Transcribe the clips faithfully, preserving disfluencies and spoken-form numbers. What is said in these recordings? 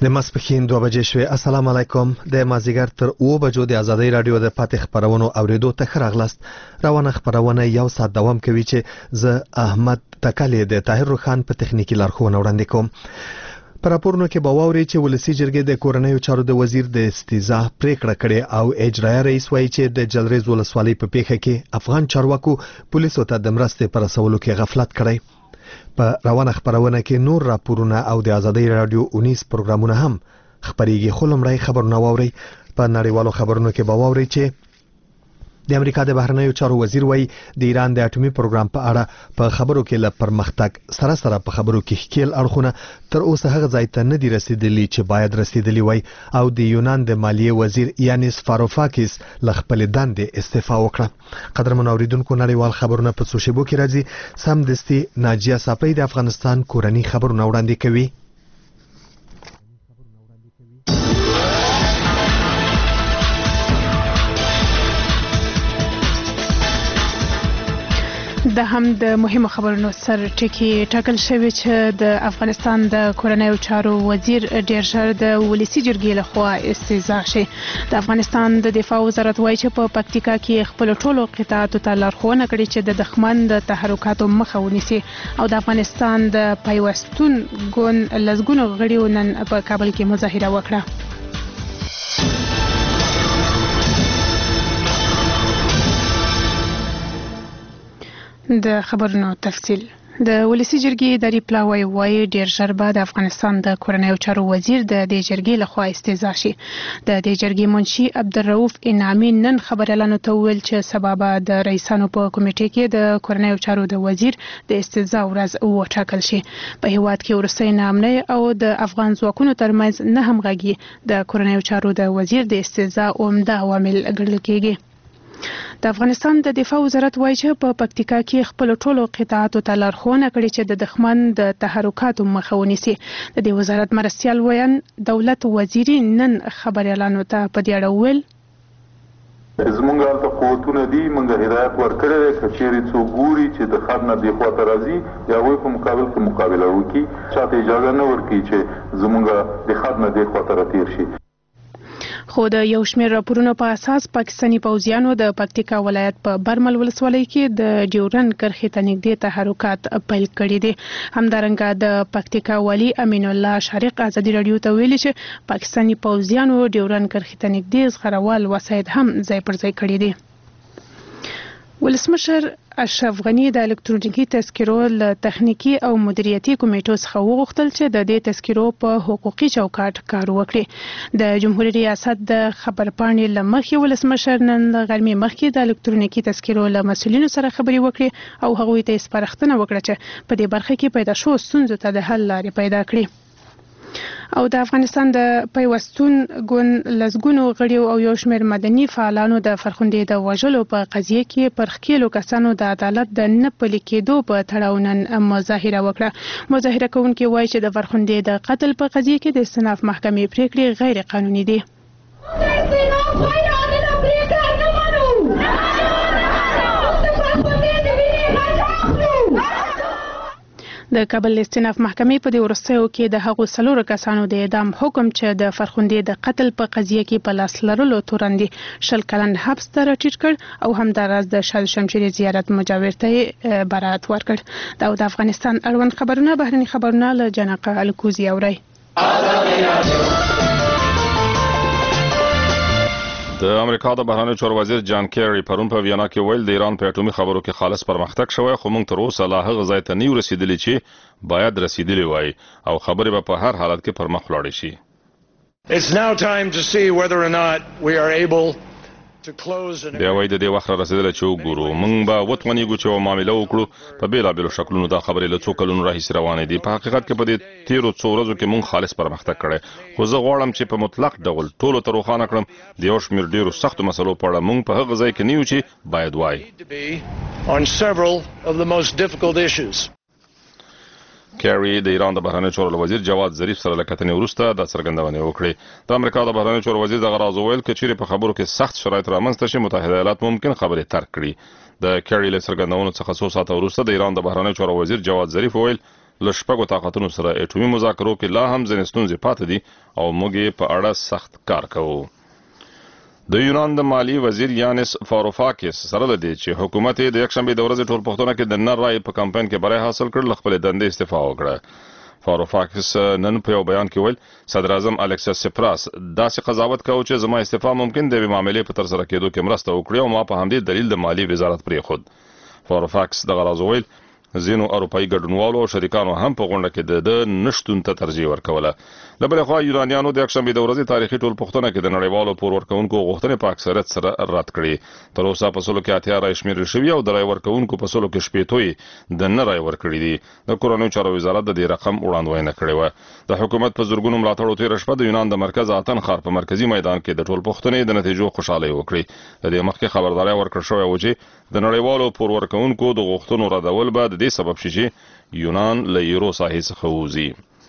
د ماسپښین دوه بجې شوې. السلام علیکم. د مازیګر تر اوه بجو د ازادۍ رادیو د پاتې خبرونو اوریدو ته ښه راغلاست. روانه خبرونه یو ساعت دوام کوي چې زه احمد تکلی د طاهر روخان په تخنیکی لارښوونه وړاندې کوم. پر راپورونو کې به واوري چې ولسی جرګې د کورنیو چارو د وزیر د استیزا پریکړه کړې او اجرایي رئیس وایي چې د جلریز ولسوالۍ په پیښه کې افغان چارواکو پولیسو ته د مرستې پر رسولو کې غفلت کړی. په روانه خبرونه کې نور راپورونه او د ازادۍ رادیو اونیس پروګرامونه هم خبريږي. خو لمړی خبرونه واوري. په نړیوالو خبرونو کې به واوري چې د امریکا د بهرنیو چارو وزیر وایي د ایران د اټومي پروګرام په اړه په خبرو کې له پرمختګ سره سره په خبرو کې ښکیل اړخونه تر اوسه هغه ځای ته نه دي رسیدلي چې باید رسیدلي وای او د یونان د مالیې وزیر یانیس فاروفاکیس له خپل دندې استعفا وکړه. قدرمن اوریدونکو نړیوال خبرونه په څو شیبو کې راځي. سم دستي ناجیه صافی د افغانستان کورنی خبرونه وړاندې کوي. د هم د مهمو خبرونو سر ټکی ټاکل شوی چې د افغانستان د کورنیو چارو وزیر ډیر ژر د ولسی جرګې لخوا استیزا شي. د افغانستان د دفاع وزارت وایي چې په پکتیکا کې خپل ټولو قطاعاتو ته لارښوونه کړې چې د دښمن د تحرکاتو مخه ونیسي او د افغانستان د پیوستون ګوند لزګونو غړیو نن په کابل کې مظاهره وکړه. د خبرونو تفصیل. د ولسی جرګې اداري پلاوی وایي ډیر ژر به د افغانستان د کورنیو چارو وزیر د دې جرګې لخوا استیزا شي. د دې جرګې منشي عبدالرؤف انعامي نن خبريالانو ته ویل چې سبا به د رئیسانو په کمیټې کې د کورنیو چارو د وزیر د استیزا ورځ وټاکل شي. په هیواد کې وروستۍ ناامنۍ او د افغان ځواکونو ترمنځ نه همغږي د کورنیو چارو د وزیر د استیزا عمده عوامل ګڼل کېږي. د افغانستان د دفاع وزارت وایي چې په پکتیکا کې خپل ټولو قطاعاتو ته لارښوونه کړې چې د دښمن د تحرکاتو مخه ونیسي. د دې وزارت مرستیال ویان دولت وزیری نن خبريالانو ته په دې اړه وویل زمونږ هلته قوتونه دي، مونږ هدایت ورکړی دی که چیرې څوک ګوري چې د خط نه دې خواته راځي د هغوی په مقابل کې مقابله وکړي، چاته اجازه نه ورکړي چې زمونږ د خط نه دې خواته راتېر شي. خو د یو شمېر راپورونو په اساس پاکستاني پوځیانو د پکتیکا ولایت په برمل ولسوالۍ کې د ډیورن کرښې ته نږدې تحرکات پیل کړي دي. همدارنګه د پکتیکا والي امین الله شارق ازادي رادیو ته ویلي چې پاکستاني پوځیانو ډیورن کرښې ته نږدې زغروال وسایط هم ځای پر ځای کړي دي. ولسمشر اشرف غنی د الکترونیکي تذکرو له تخنیکی او مدیریتي کمیټو څخه وغوښتل چې د دې تذکرو په حقوقي چوکاټ کار وکړي. د جمهوریت ریاست د خبرپاڼې له مخې ولسمشر نن له غرمې مخکې د الکترونیکي تذکرو له مسؤلینو سره خبرې وکړي او هغوی ته سپارښتنه وکړه چې په دې برخه کې پیدا شوو ستونزو ته د حل لارې پیدا کړي. او د افغانستان د پیوستون ګوند لزګونو غړیو او یو شمېر مدني فعالانو د فرخندې د وژلو په قضیه کې پر ښکېلو کسانو د عدالت د نه پلي کېدو په تړاو نن مظاهره وکړه. مظاهره کوونکي وایي چې د فرخندې د قتل په قضیه کې د استئناف محکمې پریکړې غیر قانوني دي. د کابل استئناف محکمې په دې وروستیو کې د هغو څلورو کسانو د اعدام حکم چې د فرخندې د قتل په قضیه کې په لاس لرلو تورندې شل کلن حبس ته راټیټ کړ او همداراز د شاه شمشیر زیارت مجاور ته برات ورکړ. دا د افغانستان اړوند خبرونه بهرني خبرونه له جنقه الکوزي اوري. د امریکا د بهرنیو چارو وزیر جان کیری پرون په وینا کې ویل د ایران په اټومي خبرو کې خالص پرمختګ شوی خو موږ تر اوسه لا هغه ځای ته نه رسیدلی چې باید رسیدلی وای او خبرې به په هر حالت کې پر مخ لاړې شي. It's now time to see whether or not we are able بیا وایي د دې وخت را رسېدلی چې وګورو موږ به وتوانېږو چې یوه معامله وکړو. په بېلابېلو شکلونو دا خبرې له څو کلونو راهیسې روانې دي. په حقیقت کې په دې تیرو څو ورځو کې موږ خالص پرمختګ کړی خو زه غواړم چې په مطلق ډول ټولو ته روښانه کړم د یو شمېر ډېرو سختو مسلو په اړه موږ په هغه ځای کې نه یو چې باید وایي. کیری د ایران د بهرنیو چارو وزیر جواد ظریف سره له کتنې وروسته دا څرګندونه وکړه. د امریکا د بهرنیو چارو وزیر دغه راز وویل که چیرې په خبرو کې سخت شرایط رامنځته شي متحده ایالات ممکن خبرې ترک کړي. د کیری له څرګندونو څخه څو ساعته وروسته د ایران د بهرنیو چارو وزیر جواد ظریف وویل له شپږو طاقتونو سره اټومي مذاکرو کې لا هم ځینې ستونزې پاتې دي او موږ یې په اړه سخت کار کوو. د یونان د مالی وزیر یانس فاروفاکس سره لدی چې حکومت د یکشنبه د ورځې ټولپوښتنه کې د نر رای په کمپاین کې بری حاصل کړ، خپل دندې استعفا وکړه. فاروفاکس نن په یو بیان کې ویل صدر اعظم الکسیس سپراس داسې قضاوت کوي چې زما استعفا ممکن د معاملې په تر سره کېدو کې مرسته وکړي او ما په همدې دلیل د مالی وزارت پرې خود. فاروفاکس د غراز ویل ځینو اروپایي ګډونوالو او شریکانو هم په غونډه کې د نشټون ته ترجیح ورکوله. له بلې خوا یونانیانو د یکشنبې د ورځې تاریخي ټولپوښتنه کې د نړیوالو پور ورکوونکو غوښتنې په اکثریت سره رد کړې. تر اوسه په سلو کې اتیا رای شمیرل شوي او د رای ورکوونکو په سلو کې شپېتو یې د نه رای ورکړي دي. د کورنیو چارو وزارت د دې رقم وړاندوینه کړې وه. د حکومت په زورګونو ملاتړو تېره شپه د یونان د مرکز اتن ښار په مرکزي میدان کې د ټولپوښتنې د نتیجو خوشحالي وکړي. د دې مخکې خبرداری ورکړل شوی و چې د نړیوالو پور ورکوونکو د غوښتنو ردول به د دې سبب شي چې یونان له یورو ساحې څخه ووځي.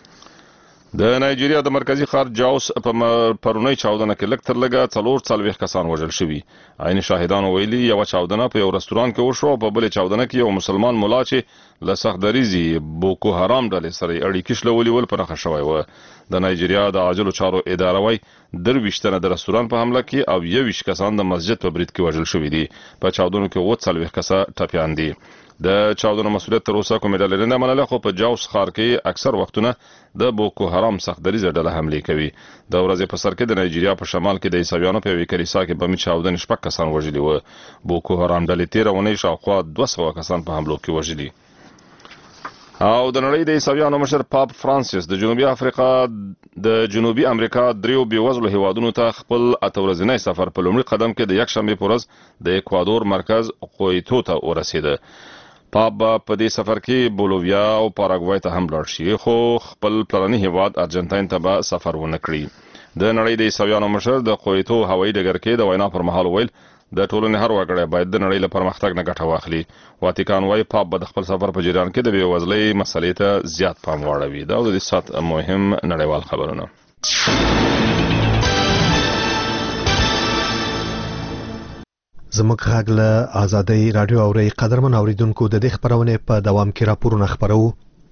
د نایجیریا د مرکزی ښار جاوس په پرونی چاودنه کې لږ تر لږه څلور څلوېښت کسان وژل شوي. عیني شاهدانو ویلي یوه چاودنه په یو رستوران کې وشوه او په بلې چاودنه کې یو مسلمان ملا چې له سخت دریځي بوکو حرام ډلې سره اړیکې شلولي ول په نښه شوی و. د نایجیریا د عاجلو چارو اداره وایي درویشت تنه د رستوران په حمله کې او یوویشت کسان د مسجد په برید کې وژل شوي دي. په چاودنو کې اووه څلوېښت کسه ټپیان دي. د چاودنو مسؤلیت تر اوسه کومې ډلې نه منله، خو په جاوس ښار کې اکثر وختونه د بوکو حرام سخت دریځه ډله حملې کوي. د ورځې په سر کې د نایجیریا په شمال کې د عیسویانو په یوې کلیسا کې بمي چاودنې شپږ کسان وژلي وو. بوکو حرام ډلې تېره اونۍ شاوخوا دوه سوه کسان په حملو کې وژلي. او د نړۍ د عیسویانو مشر پاپ فرانسیس د جنوبي افریقا د جنوبي امریکا دریو بېوزلو هیوادونو ته خپل اته ورځنی سفر په لومړي قدم کې د یکشنبې په ورځ د اکوادور مرکز قویتو ته ورسېده. پاپ په دې سفر کې بولوویا او پاراګوای ته هم لاړ شي، خو خپل پلرني هیواد ارجنټاین ته به سفر ونه کړي. د نړۍ د عیسویانو مشر د قویتو هوایي ډګر کې د وینا پر مهال ویل د ټولنې هر وګړی باید د نړۍ له پرمختګ نه ګټه واخلي. واتیکان وایي پاپ به د خپل سفر په جریان کې د بېوزلۍ مسلې ته زیات پام واړوي. دا د دې ساعت مهم نړیوال خبرونه. زموږ غږ له آزادۍ راډیو اوري. قدرمن اوریدونکو، د دې خبرونه په دوام کې راپورونه خبرو.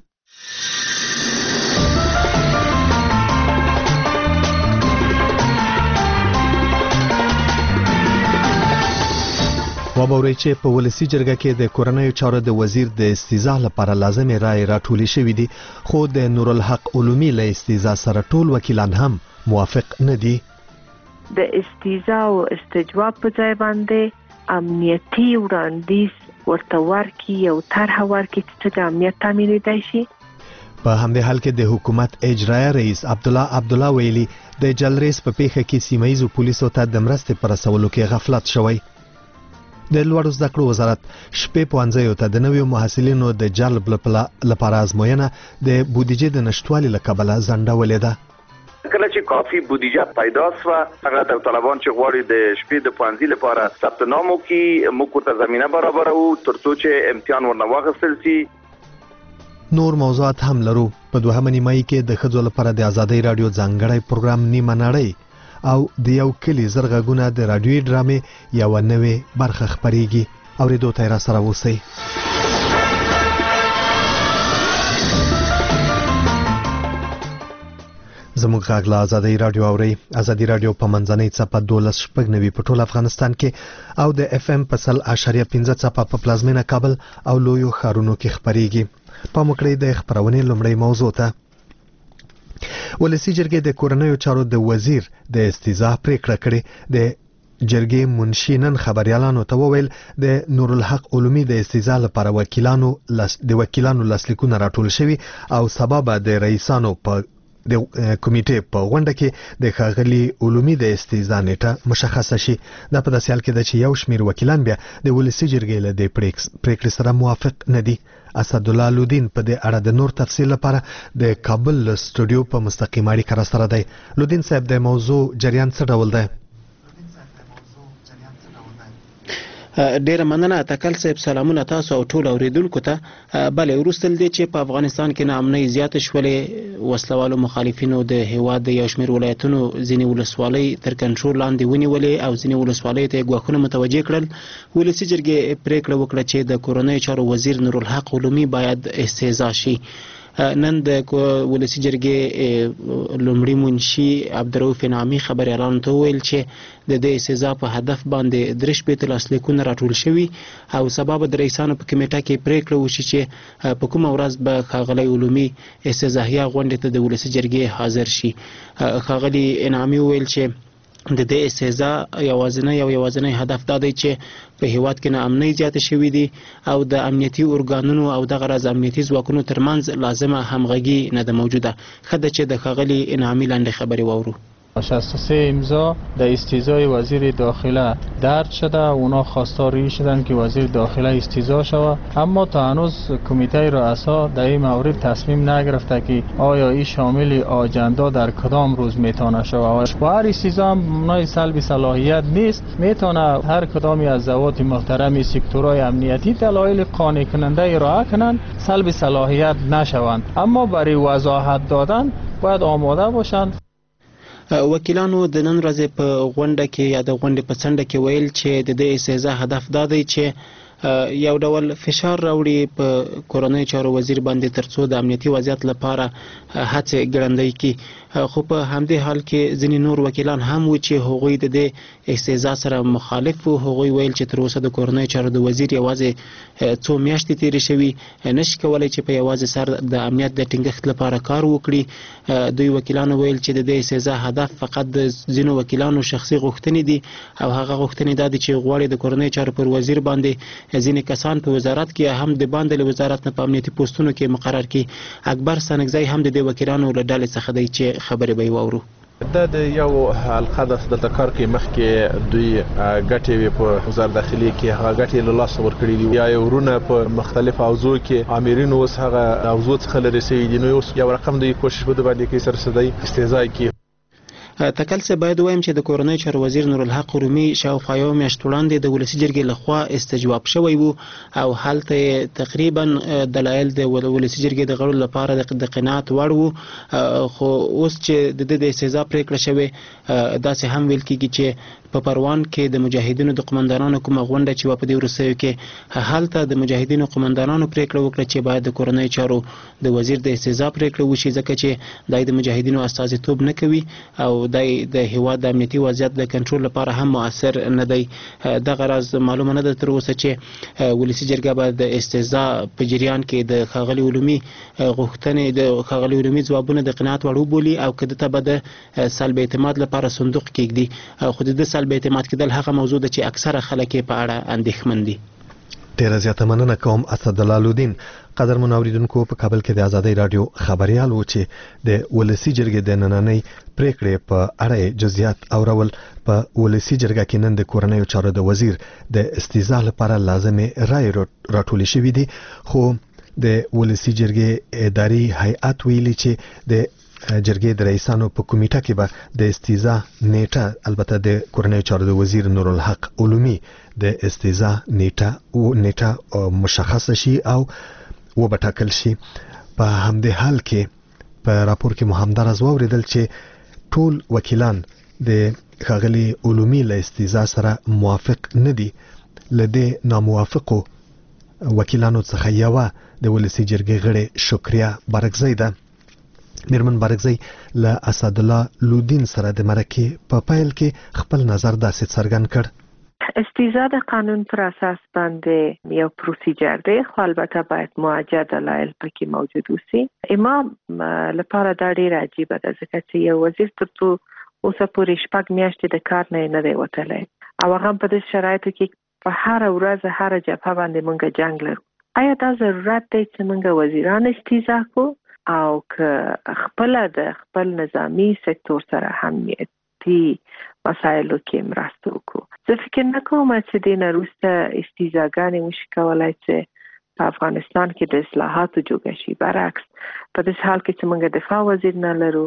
وبوري چې په ولسی جرګه کې د کورنیو چارو د وزیر د استیزا لپاره لازمي رائے راټولې شوې دي، خو د نورالحق علومي له استیزا سره ټول وکیلان هم موافق نه دي. د استیزا او استجواب په ځای باندې امنیتي وړاندیز ورته ورکړي او طرحه ورکړي چې د امنیت تامین دی شي. په همدې حال کې د حکومت اجرایه رئیس عبدالله عبدالله ویلي د جلریز په پیښه کې سیمایي پولیسو ته د مرستې پر رسولو کې غفلت شوی. د لوړو زده کړو وزارت شپې پوهنځیو ته د نویو محصلینو د جلب لپاره ازموینه د بودیجې د نشټوالي له کبله ځنډولې ده. کله چې کافي بودیجه پیدا شوه، هغه د طالبان چې غواړي د شپې د پوهنځي لپاره ثبت نام وکړي، موږ ته زمینه برابروو ترڅو چې امتحان ورنه واخیستل شي. نور موضوعات هم لرو. په دوهمه نیمایي کې د ښځو لپاره د آزادۍ راډیو ځانګړی پروګرام نیمه نړۍ او د یو کلی زرغږونه د راډیوي ډرامې یو نوې برخه خپرېږي. اورېدو ته را سره اوسئ. زموږ غږ له آزادۍ راډیو اورئ. آزادۍ راډیو په منځنۍ څپه دولس شپږ نوي په ټول افغانستان کې او د اف ام په سل اشاریه پنځه څپه په پلازمینه کابل او لویو ښارونو کې خپرېږي. پام وکړئ د خپرونې لومړۍ موضوع ته. ولسی جرګې د کورنیو چارو د وزیر د استیزا پریکړه کړې. د جرګې منشي نن خبريالانو ته وویل د نورالحق علومي د استیزا لپاره وکیلانو د وکیلانو لاسلیکونه راټول شوي او سبب د رئیسانو په د کمیټې په غونډه کې د ښاغلي علومي د استیزا نیټه مشخصه شي. دا په داسې حال کې ده چې یو شمېر وکیلان بیا د ولسی جرګې له دې پریکړې سره موافق نه دي. اسدالله لودین په دې اړه د نور تفصیل لپاره د کابل سټوډیو په مستقیم اړیکه را سره دی. لودین صاحب، د موضوع جریان څه ډول دی؟ ډیره مننه تکل صاحب. سلامونه تاسو او ټول اوریدونکو ته. بلې وروسته دې چې په افغانستان کې ناامنۍ زیاته شولې، وسلوالو مخالفینو د هیواد د یو شمېر ولایتونو ځینې ولسوالۍ تر کنټرول لاندې ونیولې او ځینې ولسوالۍ ته ګواښونه متوجه کړل. ولسي جرګې پریکړه وکړه چې د کورنیو چارو وزیر نورالحق علومي باید استیزا شي. نن د ولسی جرګې لومړي منشي عبدالرؤف انعامي خبريالانو ته ویل چې د دې استیضاح په هدف باندې درې شپېته لاسلیکونه راټول شوي او سبا به د رئیسانو په کمیټه کې پریکړه وشي چې په کومه ورځ به ښاغلی علومي استیضاحیه غونډې ته د ولسی جرګې حاضر شي. ښاغلي انعامي ویل چې د دې استیضاح یوازینی او یوازینی هدف دا دی چې په هیواد کې ناامنۍ زیاته شوې دي او د امنیتي ارګانونو او دغه راز امنیتي ځواکونو ترمنځ لازمه همغږي نه ده موجوده. ښه ده چې د ښاغلي انعامي لنډې خبرې واورو. شصت و سه امضا در استیضاح وزیر داخله درج شده. اونا خواستار شدن که وزیر داخله استیضاح شود، اما تا هنوز کمیته رؤسا در این مورد تصمیم نگرفته که آیا این شامل آجندا در کدام روز میتونه شود. با هر استیضاح هم معنای سلب صلاحیت نیست، میتونه هر کدامی از ذوات محترم سکتورهای امنیتی دلایل قانع کننده ارائه کنند، سلب صلاحیت نشوند، اما برای وضاحت دادن باید آماده باشند. وکیلانو د نن ورځې په غونډه کې یا د غونډې په څنډه کې ویل چې د دې استیضاح هدف دا دی چې یو ډول فشار راوړي په کورنۍ چارو وزیر باندې ترڅو د امنیتي وضعیت لپاره هڅې ګړندۍ کړي. خو په همدې حال کې ځینې نور وکیلان هم و چې هغوی د دې استیضاح سره مخالف وو. هغوی ویل چې تر اوسه د کورنۍ چارو د وزیر یوازې څو میاشتې تېرې شوي، نشي کولی چې په یوازې سر د امنیت د ټینګښت لپاره کار وکړي. دوی وکیلانو ویل چې د دې استیضاح هدف فقط د ځینو وکیلانو شخصي غوښتنې دي او هغه غوښتنې دا دي چې غواړي د کورنۍ چارو پر وزیر باندې ځینې کسان په وزارت کې هم د باندې له وزارت نه په امنیتي پوسټونو کې مقرر کړي. اکبر سنگزی هم د دې وکیلانو له ډلې څخه دی چې خبرې به یې واورو. دا د یو حلقه د دلته کار کې مخکې دوی ګټې وي په وزارت داخلي کې، هغه ګټې له لاسه ورکړي دي یا یو ورونه په مختلف اوضاع کې امرینو اوس هغه اوضاع څخه لري سي دي. نو اوس یو رقم دوی کوشش بده باندې کې سر سدای استهزاء کې. تکل څه باید وایم چې د کورنۍ چارو وزیر نورالحق رومي شاوخوا یو میاشت وړاندې د ولسی جرګې لخوا استجواب شوی وو او هلته تقریبا دلایل د ولسی جرګې د غړو لپاره د قناعت وړ وو. خو اوس چې د دې استیضاح پریکړه شوې داسې هم ویل کېږي چې په پروان کې د مجاهدینو د قومندانانو کومه غونډه چې په دې وروستیو کې هلته د مجاهدینو قومندانانو پریکړه وکړه چې باید د کورنۍ چارو د وزیر د استیضاح پریکړه وشي، ځکه چې دای د مجاهدینو استازیتوب نه کوي او دای د هیواد د امنیتي وضعیت د کنټرول لپاره هم مؤثر نه دی. دغه راز معلومه نه ده تر اوسه چې ولسی جرګه به د استیضاح په جریان کې د ښاغلي علومي غوښتنې د ښاغلي علومي ځوابونه د قناعت وړ وبولي او که دته به د سلب اعتماد لپاره صندوق کېږدي. خو د سلب اعتماد کېدل هغه موضوع ده چې اکثره خلک په اړه اندېښمن دي. ډیره زیاته مننه کوم اسدالله الدین. قدرمن اوریدونکو، په کابل کې د آزادۍ رادیو خبريال و چې د ولسی جرګې د نننۍ پریکړې په اړه جزئیات اورول. په ولسی جرګه کې نن د کورنۍ چارو د وزیر د استیضاح لپاره لازمه رائے راټولې شوې دي، خو د ولسی جرګې اداري هیئت ویلي چې د جرګې د رئیسانو په کمیټه کې به د استیضاح نیټه، البته د کورنۍ چارو د وزیر نورالحق علومي د استیضاح نیټه او نیټه مشخص شي او و بټاکل شي. په همدې حال کې په راپور کې محمد رضا وریدل چې ټول وکیلان د ښاغلي علومي له استیضاح سره موافق نه دي. لدې ناموافقو وکیلانو څخه یو د ولسی جرګې غړي شکریا بارکزی ده. میرمن بارکزی له اسدالله الدین سره د مرکه په پایل کې خپل نظر داسې څرګند کړ. استیضاح د قانون پر اساس باندې یو پروسیجر دی، خو البته باید موجه دلایل پکې موجود وي. امام لپاره دا ډیر عجیبه ده ځکه چې یو وزیر تر څو اوسه پورې شپږ میاشتې د کار نه نه دی وتلی او هغه په دې شرایطو کې په هر ورځ هر جبهه باندې مونږ جنگ لرو. آیا دا ضرورت دی چې مونږ وزیران استیضاح کو او که خپل د خپل نظامی سکتور سره همغږي مسایلو کې مرسته وکړو؟ زه فکر نه کوم چې د نوروسته استیضاحګانې وشي کولای چې په افغانستان کې د اصلاحاتو جوګه شي. برعکس په دې حال کې چې موږ دفاع وزیر نه لرو،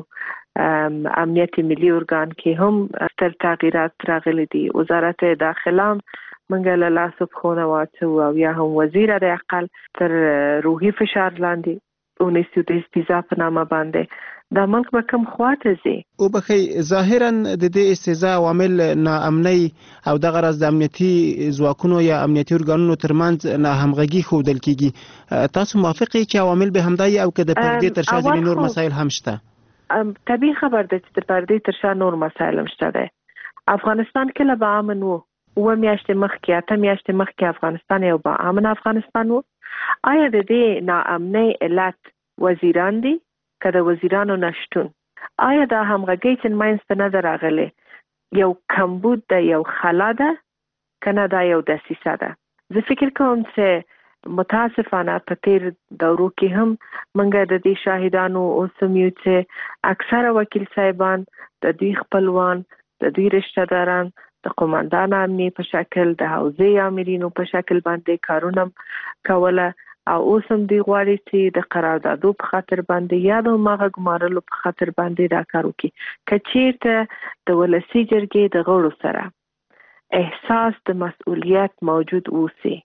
امنیت ملي ارګان کې هم ستر تغییرات راغلي دي، وزارت داخله موږ له لاسو پخونه واچو او یا هم وزیر د اقل تر روحي فشار لاندې ونیسو د استیضاح په نامه باندې د ملک به کوم خواته ځي. او بخي ظاهرا د دې استهزاء عوامل ناامنۍ او دغه راز د امنیتي ځواکونو یا امنیتي ارګانونو ترمنځ ناهمغږي ښودل کیږي. تاسو موافقه چې عوامل به همدای او که د پردې تر شا ځینې نور مسایل هم شته؟ طبیعي خبر ده چې د پردې تر شا نور مسایل هم شته دی. افغانستان کله به امن و؟ اوه میاشتې مخکې اته میاشتې مخکې افغانستان یو با امن افغانستان و. آیا د دې ناامنۍ علت وزیران دي که د وزیرانو نشتون؟ آیا دا همغږي چې منځته نه ده راغلې یو کمبود ده، یو خلا ده، که نه دا یو دسیسه ده؟ زه فکر کوم چې متاسفانه په تیر دورو کې هم موږ د دې شاهدانو اوسم یو چې اکثره وکیل صاحبان د دوی خپلوان، د دوی رشتہ داران د قومندان امنیه په شکل، د حوزې امرینو په شکل باندې کارونه کوله او اوس هم دوی غواړي چې د قراردادو په خاطر باندې یا د هماغه ګمارلو په خاطر باندې دا کار وکړي. که چیرته د ولسي جرګې د غړو سره احساس د مسؤلیت موجود اوسي،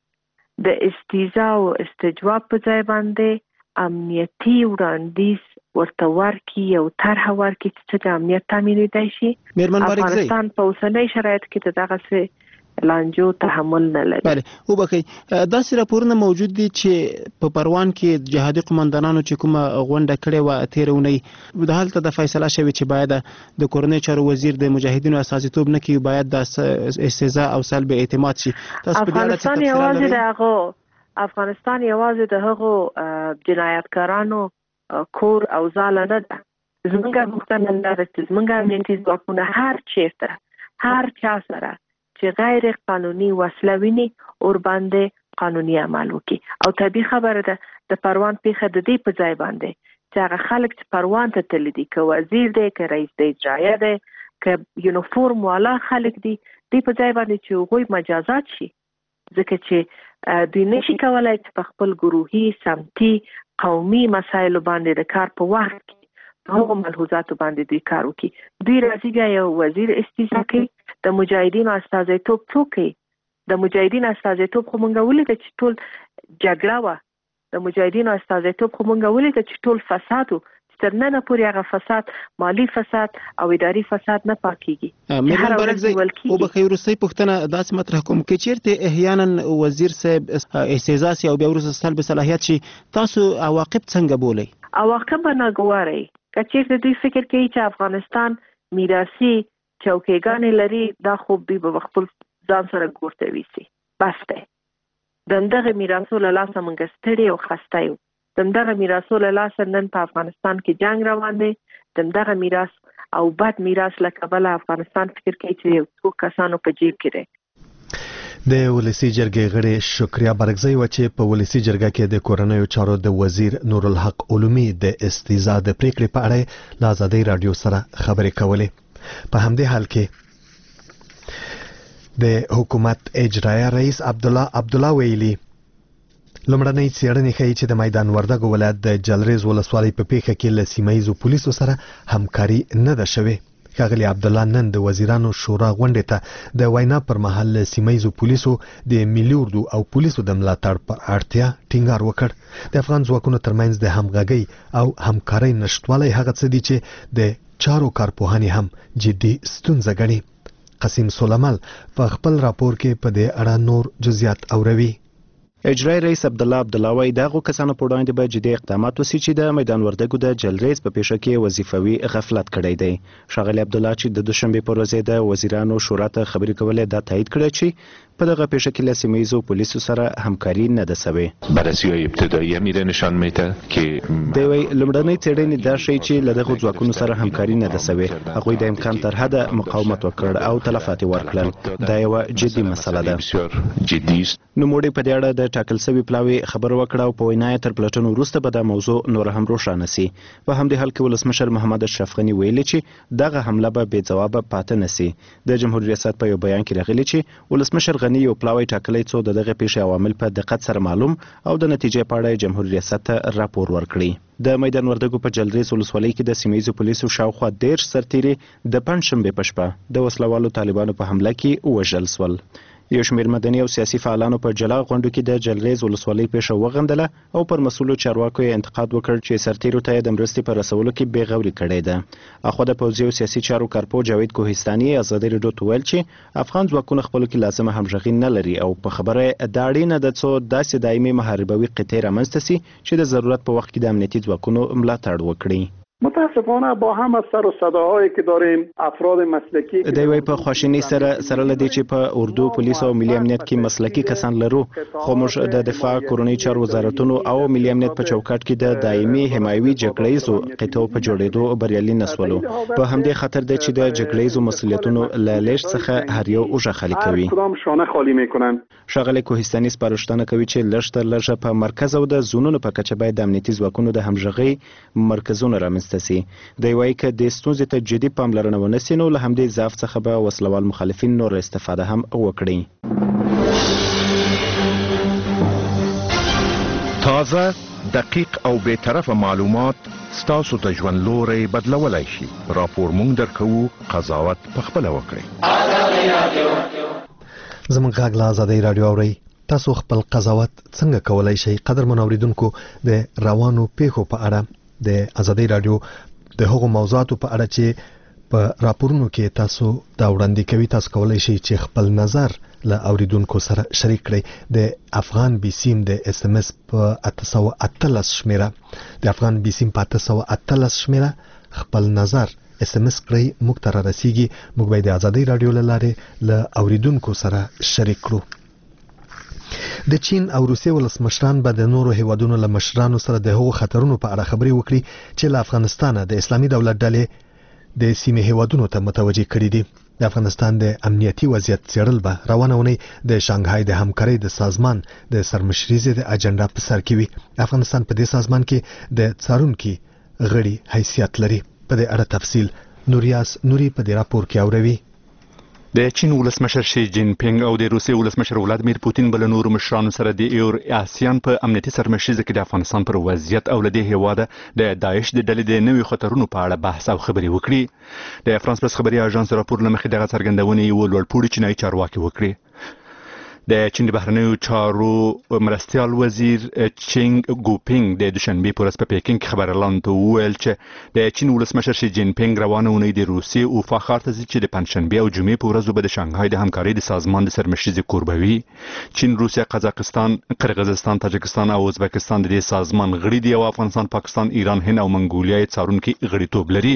د استیزا او استجواب په ځای باندې امنیتي وړاندیز ورته ورکړي، یو طرحه ورکړي چې د امنیت تامینېدای شي. افغانستان په اوسنۍ شرایطو کې د دغسې لانجو تحمل نه لري. بله او بخي داسې راپورونه موجود دي چې په پروان کې جهادي قومندانانو چې کومه غونډه کړې وه تېره اونۍ د هلته د فیصله شوې چې باید د کورنۍ چارو وزیر د مجاهدینو استازیتوب نه کوي، باید د استهزاء او سلب اعتماد شي. افغانستان یوازې د هغو افغانستان یوازې د هغو جنایتکارانو کور او ځاله نه ده. زموږ غوښتنه دا ده چې زموږ امنیتي ځواکونه هر چیرته هر چا سره چې غیر قانوني وسله ویني اور باندې قانوني عمل وکړي. او طبیعي خبره ده د پروان پیښه د دې په ځای باندې چې هغه خلک چې پروان ته تللی دي، که وزیر دی، که رئیس د اجرایه دی، که یونیفورم والا خلک دي، دې په ځای باندې چې هغوی مجازات شي، ځکه چې دوی نشي کولای چې په خپل ګروهي سمتي قومي مسایلو باندې د کار په وخت کې په هغو ملحوظاتو باندې دوی کار وکړي. دوی راځي بیا یو وزیر استیزا کوي. د مجاهدینو استازیتوب څوک کوي؟ د مجاهدینو استازیتوب خو مونږ ولیده چې ټول جګړه وه. د مجاهدینو استازیتوب خو مونږ ولیده چې ټول فساد و، چې تر ننه پورې هغه فساد، مالي فساد او اداري فساد نه پاکېږي. میرمن بارکزی او بخیر وروستۍ پوښتنه داسې مطرح کوم که چیرته احیانا وزیر صاحب استهزاء سي او بیا وروسته سلب صلاحیت شي، تاسو عواقب څنګه بولئ؟ عواقب به ناګواره. که چیرته دوی فکر کوي چې افغانستان میراثي چوکیګانې لري، دا خوب دوی به خپل ځان سره ګورته ویسي. بس دی. د همدغه میراثو له لاسه موږ ستړي او خسته یو. د همدغه میراثو له لاسه نن په افغانستان کې جنګ روان دی. د همدغه میراث او بد میراث له کبله افغانستان فکر کوي چې یو څو کسانو په جیب کې دی. د ولسی جرګې غړي شکریا برګزی و چې په ولسی جرګه کې د کورنیو چارو د وزیر نور الحق علومي د استیزاء د پریکړې په اړه له ازادۍ رادیو سره خبرې کولې. په همدې حال کې د حکومت اجرایه رئیس عبد الله عبد الله ویلي لمړنۍ څېړنې ښیي چې د میدان وردګو ولایت د جلریز ولسوالۍ په پیښه کې له سیمه ییزو پولیسو سره همکاري نه ده شوې. ښاغلي عبد الله نن د وزیرانو شورا غونډې ته د وینا پر مهال له سیمه ییزو پولیسو د ملي اردو او پولیسو د ملاتړ پر اړتیا ټینګار وکړ. د افغان ځواکونو ترمنځ د همغږۍ او همکارۍ نشتوالی هغه څه دي چې د چارو کارپوهانې هم جدي ستونزه ګڼي. قاسم سلیمال په خپل راپور کې په دې اړه نور جزئیات اوروي. اجرای رئیس عبد الله عبد الله وای دغه کسانو په وړاندې به جدي اقدامات وسی چې د میدان وردګو د جلریز په پیښه کې وظیفوي غفلت کړی دی. ښاغلی عبد الله چې د دوشنبه پر ورځ د وزیرانو شورا ته خبرې کولې دا تایید کړی چې په دغه پیښه کې له سیمه ییزو پولیسو سره همکاري نه ده شوې. بررسی‌های ابتدایی میره نشان میده که دی وای لومړنۍ څېړنې دا ښیي چې له دغه ځواکونو سره همکاري نه ده شوې. هغوی د امکان تر حده مقاومت وکړ او تلفات یې ورکړل. دا یوه جدي مسله ده. نوموړي په دې اړه د ټاکل شوي پلاوي خبر وکړه او په وینا یې تر پلټنو وروسته به دا موضوع نور هم روښانه سي. په همدې حال کې ولسمشر محمد اشرف غني ویلي چې دغه حمله به بې ځوابه پاتې نه سي. د جمهوریت ریاست په یو بیان کې راغلي چې ولسمشر غني یو پلاوی ټاکلی څو د دغه پیښې عوامل په دقت سره معلوم او د نتیجې په اړه جمهوریت ریاست ته راپور ورکړي. د میدان وردګو په جلریز ولسوالۍ کې د سیمه ییزو پولیسو شاوخوا دېرش سرتیري د پنجشنبې په شپه د وسلوالو طالبانو په حمله کې ووژل شول. یو شمېر مدني او سیاسي فعالانو په جلا غونډو کې د جلریز ولسوالۍ پیښه وغندله او پر مسؤلو چارواکو یې انتقاد وکړ چې سرتیرو ته د مرستې په رسولو کې بې غوري کړې ده. اخوا د پوځي او سیاسي چارو کارپو جاوید کوهستاني ازادي راډیو ته ویل چې افغان ځواکونه خپلو کې لازمه همغږي نه لري او په خبره دا اړینه ده څو داسې دایمي محاربوي قطعې رامنځته سي چې د ضرورت په وخت کې د امنیتي ځواکونو ملاتړ وکړي. متاسفانه با هم از سر و صداهایی که داریم افراد مسلکی دی وی په خواشینی سره سره لدی چې په اردو پولیس او ملي امنیت کې مسلکی کسان لرو خو موږ د دفاع کورنۍ چارو وزارتونو او ملي امنیت په چوکاټ کې د دایمي حمایوي جګړیزو قطعو په جوړېدو بریالي نسولو. په همدې خاطر د چې د جګړیزو مسولیتونو له لیږد څخه هر یو اوږه خالي کوي. کدام شانه خالی میکنن. ښاغلی کوهستاني سپارښتنه کوي چې لږ تر لږه په مرکز او د زونونو په کچه باید د امنیتي ځواکونو د همغږۍ مرکزونه رامنځته سي. دی وايي که د ستونزې ته جدي پاملرنه ونه سي نو له همدې ضعف څخه به وسلوال مخالفین نور استفاده هم وکړي. تازه دقیق او بې طرفه معلومات ستاسو د ژوند لوری بدلولی شي. راپور مونږ درکوو، قضاوت پخپله وکړئ. زموږ غږ له ازادۍ راډیو اورئ. تاسو خپل قضاوت څنګه کولی شئ؟ قدرمن اوریدونکو، د روانو پیښو په اړه د ازادۍ راډیو د هغو موضوعاتو په اړه چې په راپورونو کې تاسو دا وړاندې کوي، تاسو کولی شئ چې خپل نظر له اوریدونکو سره شریک کړئ. د افغان بیسیم د اس ام اس په اته سوه اتلس شمیره د افغان بیسیم په اته سوه اتلس شمیره خپل نظر اس ام اس کړئ، موږ ته را رسیږي. موږ به د ازادۍ راډیو له لارې له اوریدونکو سره شریک کړو. د چین او روسیې ولسمشران به د نورو هیوادونو له مشرانو سره د هغو خطرونو په اړه خبرې وکړي چې له افغانستانه د اسلامي دولت ډلې د سیمې هیوادونو ته متوجه کړي دي. د افغانستان د امنیتي وضعیت څېړل به روانه اونۍ د شانګهای د همکارۍ د سازمان د سرمشریزې د اجنډا په سر کې وي. افغانستان په دې سازمان کې د څارونکي غړي حیثیت لري. په دې اړه تفصیل نوریاس نوري په دې راپور کې اوروي. د چین ولسمشر شي جین پینګ او د روسیې ولسمشر ولادیمیر پوتین بل نور مشرانو سره د ایور آسیان په امنیتي سرمشریزه کې د افغانستان پر وضعیت او لدې هیواده د داعش د ډلې د نوي خطرونو په اړه بحث او خبرې وکړي. د فرانس پرس خبري اژانس راپور لمخې دغه څرګندونه یو لوړپوړي چینایي چارواکي وکړي. د چین د بهرنیو چارو مرستیال وزیر چینګ ګوپینګ د دوشنبه په ورځ په پیکینګ کې خبرلاند ته وویل چې د چین ولسمشر شي جین پینګ روانه ونې د روسیې او فخر ته چې د پنځشنبه او جمعې په ورځ به د شانګهای د همکارۍ د سازمان د سرمشریزې کوربوي. چین، روسیا، قزاقستان، قرغیزستان، تاجکستان او ازبکستان د دې سازمان غړي دي او افغانستان، پاکستان، ایران، هند او منګولیا یې څارونکي غړیتوب لري.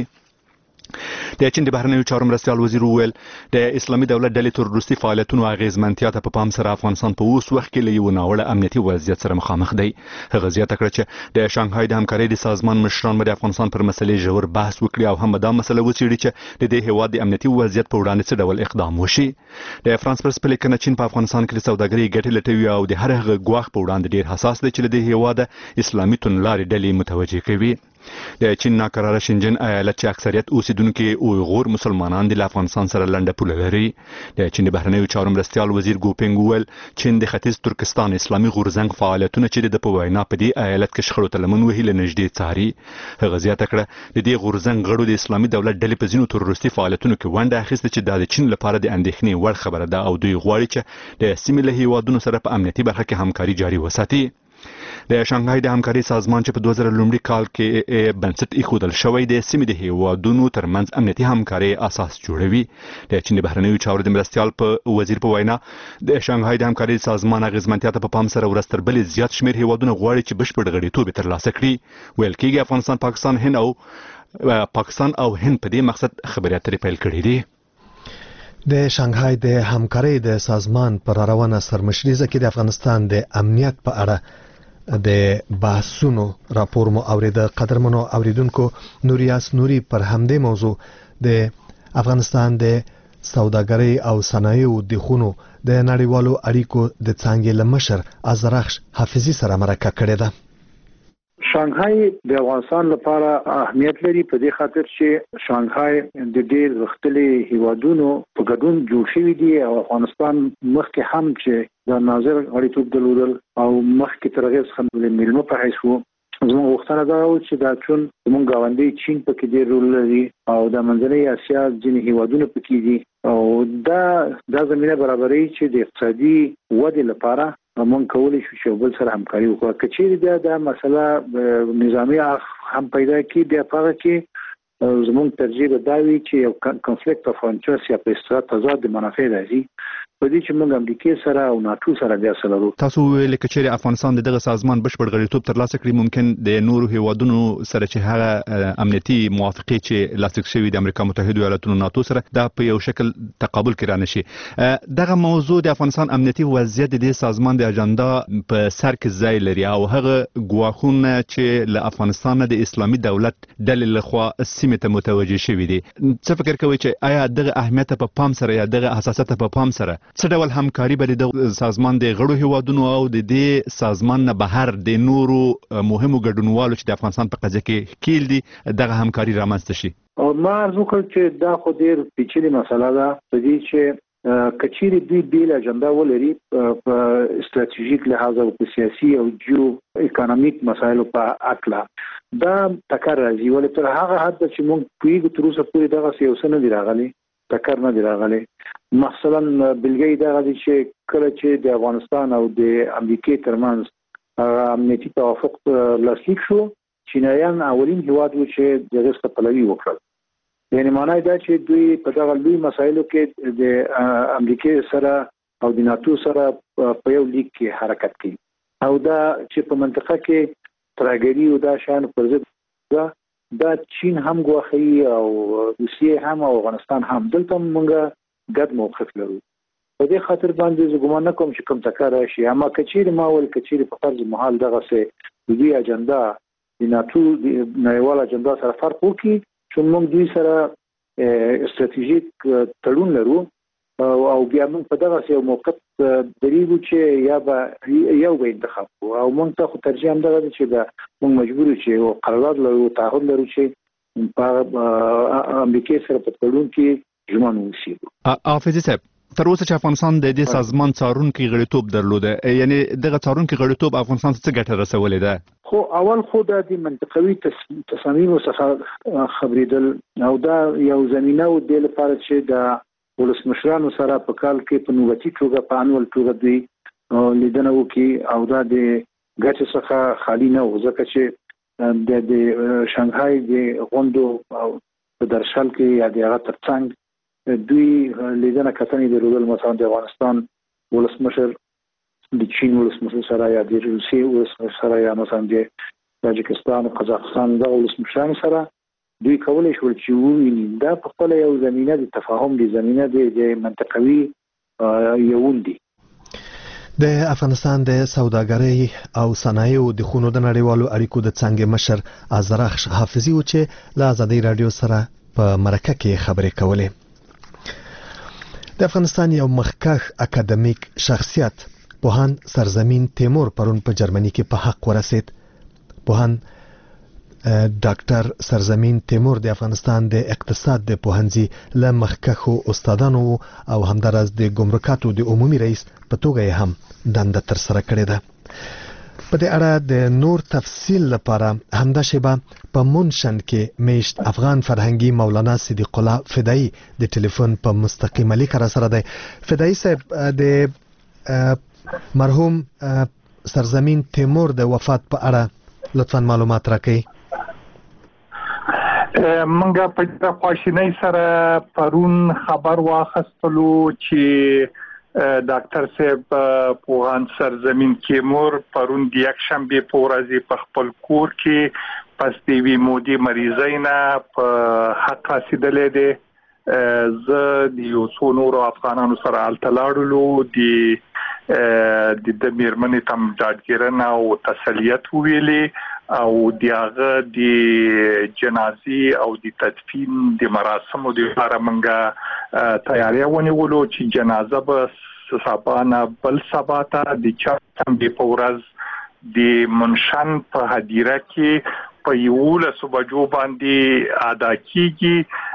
د چین د بهرنیو چارو مرستیال وزیر وویل د اسلامي دولت ډلې تر وروستي فعالیتونو اغیزمنتیا ته په پام سره افغانستان په اوس وخت کې له یو ناوړه امنیتي وضعیت سره مخامخ دی. هغه زیاته کړه چې د شانګهای د همکارۍ د سازمان مشران به د افغانستان پر مسلې ژور بحث وکړي او هم دا مسله وڅېړي چې د دې هیواد د امنیتي وضعیت په وړاندې څه ډول اقدام وشي. د فرانس پرس په لیکنه چین په افغانستان کې د سوداګرۍ ګټې لټوي او د هر هغه ګواښ په وړاندې ډیر حساس دی چې د دې هیواد اسلامي توندلارې ډلې متوجه کوي. د چین ناکراره شینجن ایالت چې اکثریت اوسیدونکو اویغور مسلمانان د افغانستان سره لنډه پوله لري. د چین د بهرنیو چارو مرستیال وزیر ګوپینګ وویل چین د ختیځ ترکستان اسلامي غورځنګ فعالیتونه چې د په وینا په دې ایالت کې شخړو ته لمن وهي له نږدې څاري. هغه زیاته کړه د دې غورځنګ غړو د اسلامي دولت ډلې په ځینو تروریستي فعالیتونو کې ونډه اخیسته چې د چین لپاره د اندېښنې وړ خبره ده او دوی غواړي چې د سیمې له هیوادونو سره په امنیتي برخه کې همکاري جاري وساتي. د شانګهای د همکارۍ سازمان چې په دوه زره لومړي کال کې بنسټ ایښودل شوی د سیمې د هیوادونو ترمنځ امنیتي همکارۍ اساس جوړوي. د چین د بهرنیو چارو د مرستیال په وزیر په وینا د شانګهای د همکارۍ سازمان اغیزمنتیا ته په پام سره ورځ تر بلې زیات شمېر هیوادونه غواړي چې بشپړ غړیتوب یې ترلاسه کړي. ویل کېږي افغانستان، پاکستان، هند او پاکستان او هند په دې مقصد خبرې اترې پیل کړي دي. د شانګهای د همکارۍ د سازمان پر روانه سرمشریزه کې د افغانستان د امنیت په اړه د بحثونو راپور مو اوریده. قدرمنو اوریدونکو، نوریاس نوري پر همدې موضوع د افغانستان د سوداګرۍ او صنایعو د خونو د نړیوالو اړیکو د څانګې لمشر ازرخش حافظي سره مرکه کړې ده. شانګهای د افغانستان لپاره اهمیت لري په دې خاطر چې شانګهای د ډېر غښتلي هیوادونو په ګډون جوړ شوی دی او افغانستان مخکې هم چې د ناظر غړیتوب درلودل او مخکې تر هغې څخه د میلمه په حیث وو زموږ غوښتنه دا و چې دا چون زموږ ګاونډي چین پکې ډېر رول لري او د منځنۍ اسیا ځینې هیوادونه پکې دي او دا دا زمينه برابرۍ چې د اقتصادي ودې لپاره موږ کولی شو چې بل سره همکاري وکړو. کچېری دا د مسله نظامی هم پیدا کی بیا پاره کې زموږ ترجیح دا وی چې یو کنفلیکټ اف انټرست یا په اصطلاح تضاد منافع راځي په دې چې موږ امریکای سره او ناتو سره بیا سره. تاسو ویل کچېری افغانستان دغه سازمان بشپړ غړیتوب ترلاسه کړي ممکن د نورو هیوادونو سره چې هغه امنیتي موافقه چې لاسلیک شوی د امریکا متحده ایالاتونو ناتو سره دا په یو شکل تقابل کې رانشي. دغه موضوع د افغانستان امنیتي وضعیت د سازمان د اجنډا په سر کې ځای لري او هغه ګواښونه چې له افغانستان د اسلامي دولت ډلې لخوا سیمه ته متوجه شوی دي. څه فکر کوئ چې آیا دغه اهمیت په پام سره یا دغه حساسیت په پام سره څه ډول همکاري به د سازمان د غړو هیوادونو او د دې سازمان نه بهر د نورو مهمو ګډونوالو چې د افغانستان په قضیه کې کېل دي دغه همکاري رامنځته شي؟ ما عرض وکړ چې دا خو ډېر پیچلې مسله ده په دې چې کچېری دوی بیل اجنډا ولري په استراتیژیک لحاظ او په سیاسي او جیو اکونومیک مسایلو په اکلا دا تکر راځي ولې تر هغه حد چې موږ پیګو تر اوسه پورې دغه سیاسونه دی راغلي تکر نه دی راغلی. مثلا بلګۍ دا غوډي چې کله چې د افغانستان او د امریکای ترمنځ امنیتي توافق لاسلیک شو چینایان اولین هیواد و چې دغه خپلوي وکړل. یعنی معنی دا چې دوی په دغه لوی مسایلو کې د امریکای سره او د ناتو سره په یو لیک کې حرکت کوي او دا چې په منطقه کې ترګری او دا شان پر ضد دا دا چین هم ګواخي او روسیه هم او افغانستان هم دلته مونږه ګډ موقف لرو. په دې خاطر باندې زه ګومان نکوم چې کوم تکرار راشي اما کچېری ما ول کچېری په فرض محال دغه څه د دې اجنډا د ناتو د نړیوال اجنډا سره فرق وکړي چې موږ دوی سره استراتیژیک تړون لرو او بیا موږ په دغه یو موقف دریږو چې یا به یو به انتخاب کوو او موږ ته خو ترجیح هم دغه چې دا موږ مجبور یو چې یو قرارداد لرو تعهد لرو چې په امریکای سره په تړون کې ژمن اوسېږو. حافظ صاحب تر اوسه چې افغانستان د دې سازمان څارونکي غړیتوب درلوده یعنی دغه څارونکي غړیتوب افغانستان څه ګټه رسولې ده؟ خو اول خو د منطقوي تصامیم څخه خبرېدل او دا یو زمينه و د لپاره چې د ولسمشرانو سره په کال کې په نوبتي توګه په انول توګه دوی لیدنه وکي او دا د ګټې څخه خالی نه و ځکه چې د د شانګهای د غونډو په درشل کې یا د هغه ترڅنګ دوی لیدنه کتنې درلودل مثلا د افغانستان ولسمشر د چین ولسمشر سره یا د روسیې ولسمشر سره یا مثلا د تاجکستان او قزاقستان د ولسمشرانو سره دوی کولای شول چې وویني دا په خپل یو زمينه د تفاهم دی زمينه د منطقوي یوون دی. د افغانستان د سوداګرۍ او صنایعو د خونو د نړیوالو اړیکو د څنګه مشر ازرخ حافظي و چې له ازادي رادیو سره په مرکه کې خبرې کولې. د افغانستان یو مخکښ اکاډمیک شخصیت پوهان سرزمین تیمور پرون په جرمني کې په حق ورسید. پوهان ډاکټر سرزمین تیمور د افغانستان د اقتصاد د پوهنځي له مخکښو استادانو او همدارس د ګمرکاتو د عمومي رئیس په توګه هم دنده تر سره کړې ده. په دې اړه د نور تفصیل لپاره همدا شیبه په مونشن کې میشت افغان فرهنګي مولانا صدیق الله فدایی د ټلیفون په مستقیم لیک را سره دی. فدایی صاحب د مرحوم سرزمین تیمور د وفات په اړه لطفا معلومات راکړئ. منګه په خواشینۍ سره پرون خبر واخستلو چې ډاکټر صاحب پوهان سرزمین تیمور پرون د یک شنبه په ورځ په خپل کور کې پس دی وی مودي مریضینا په حق رسیدلې ده. زه د یو څو نورو افغانانو سره التلاړلو د د میرمنې تم ډاډګرنه او تسلیت ویلې او دغه د جنازي او د تدفین د مراسمو د لپاره منګه تیاری ونیولو چې جنازه به سبا بل سبا ته د چارتم د پورز د منشن په هدیره کې په یوله صبحو باندې ادا کیږي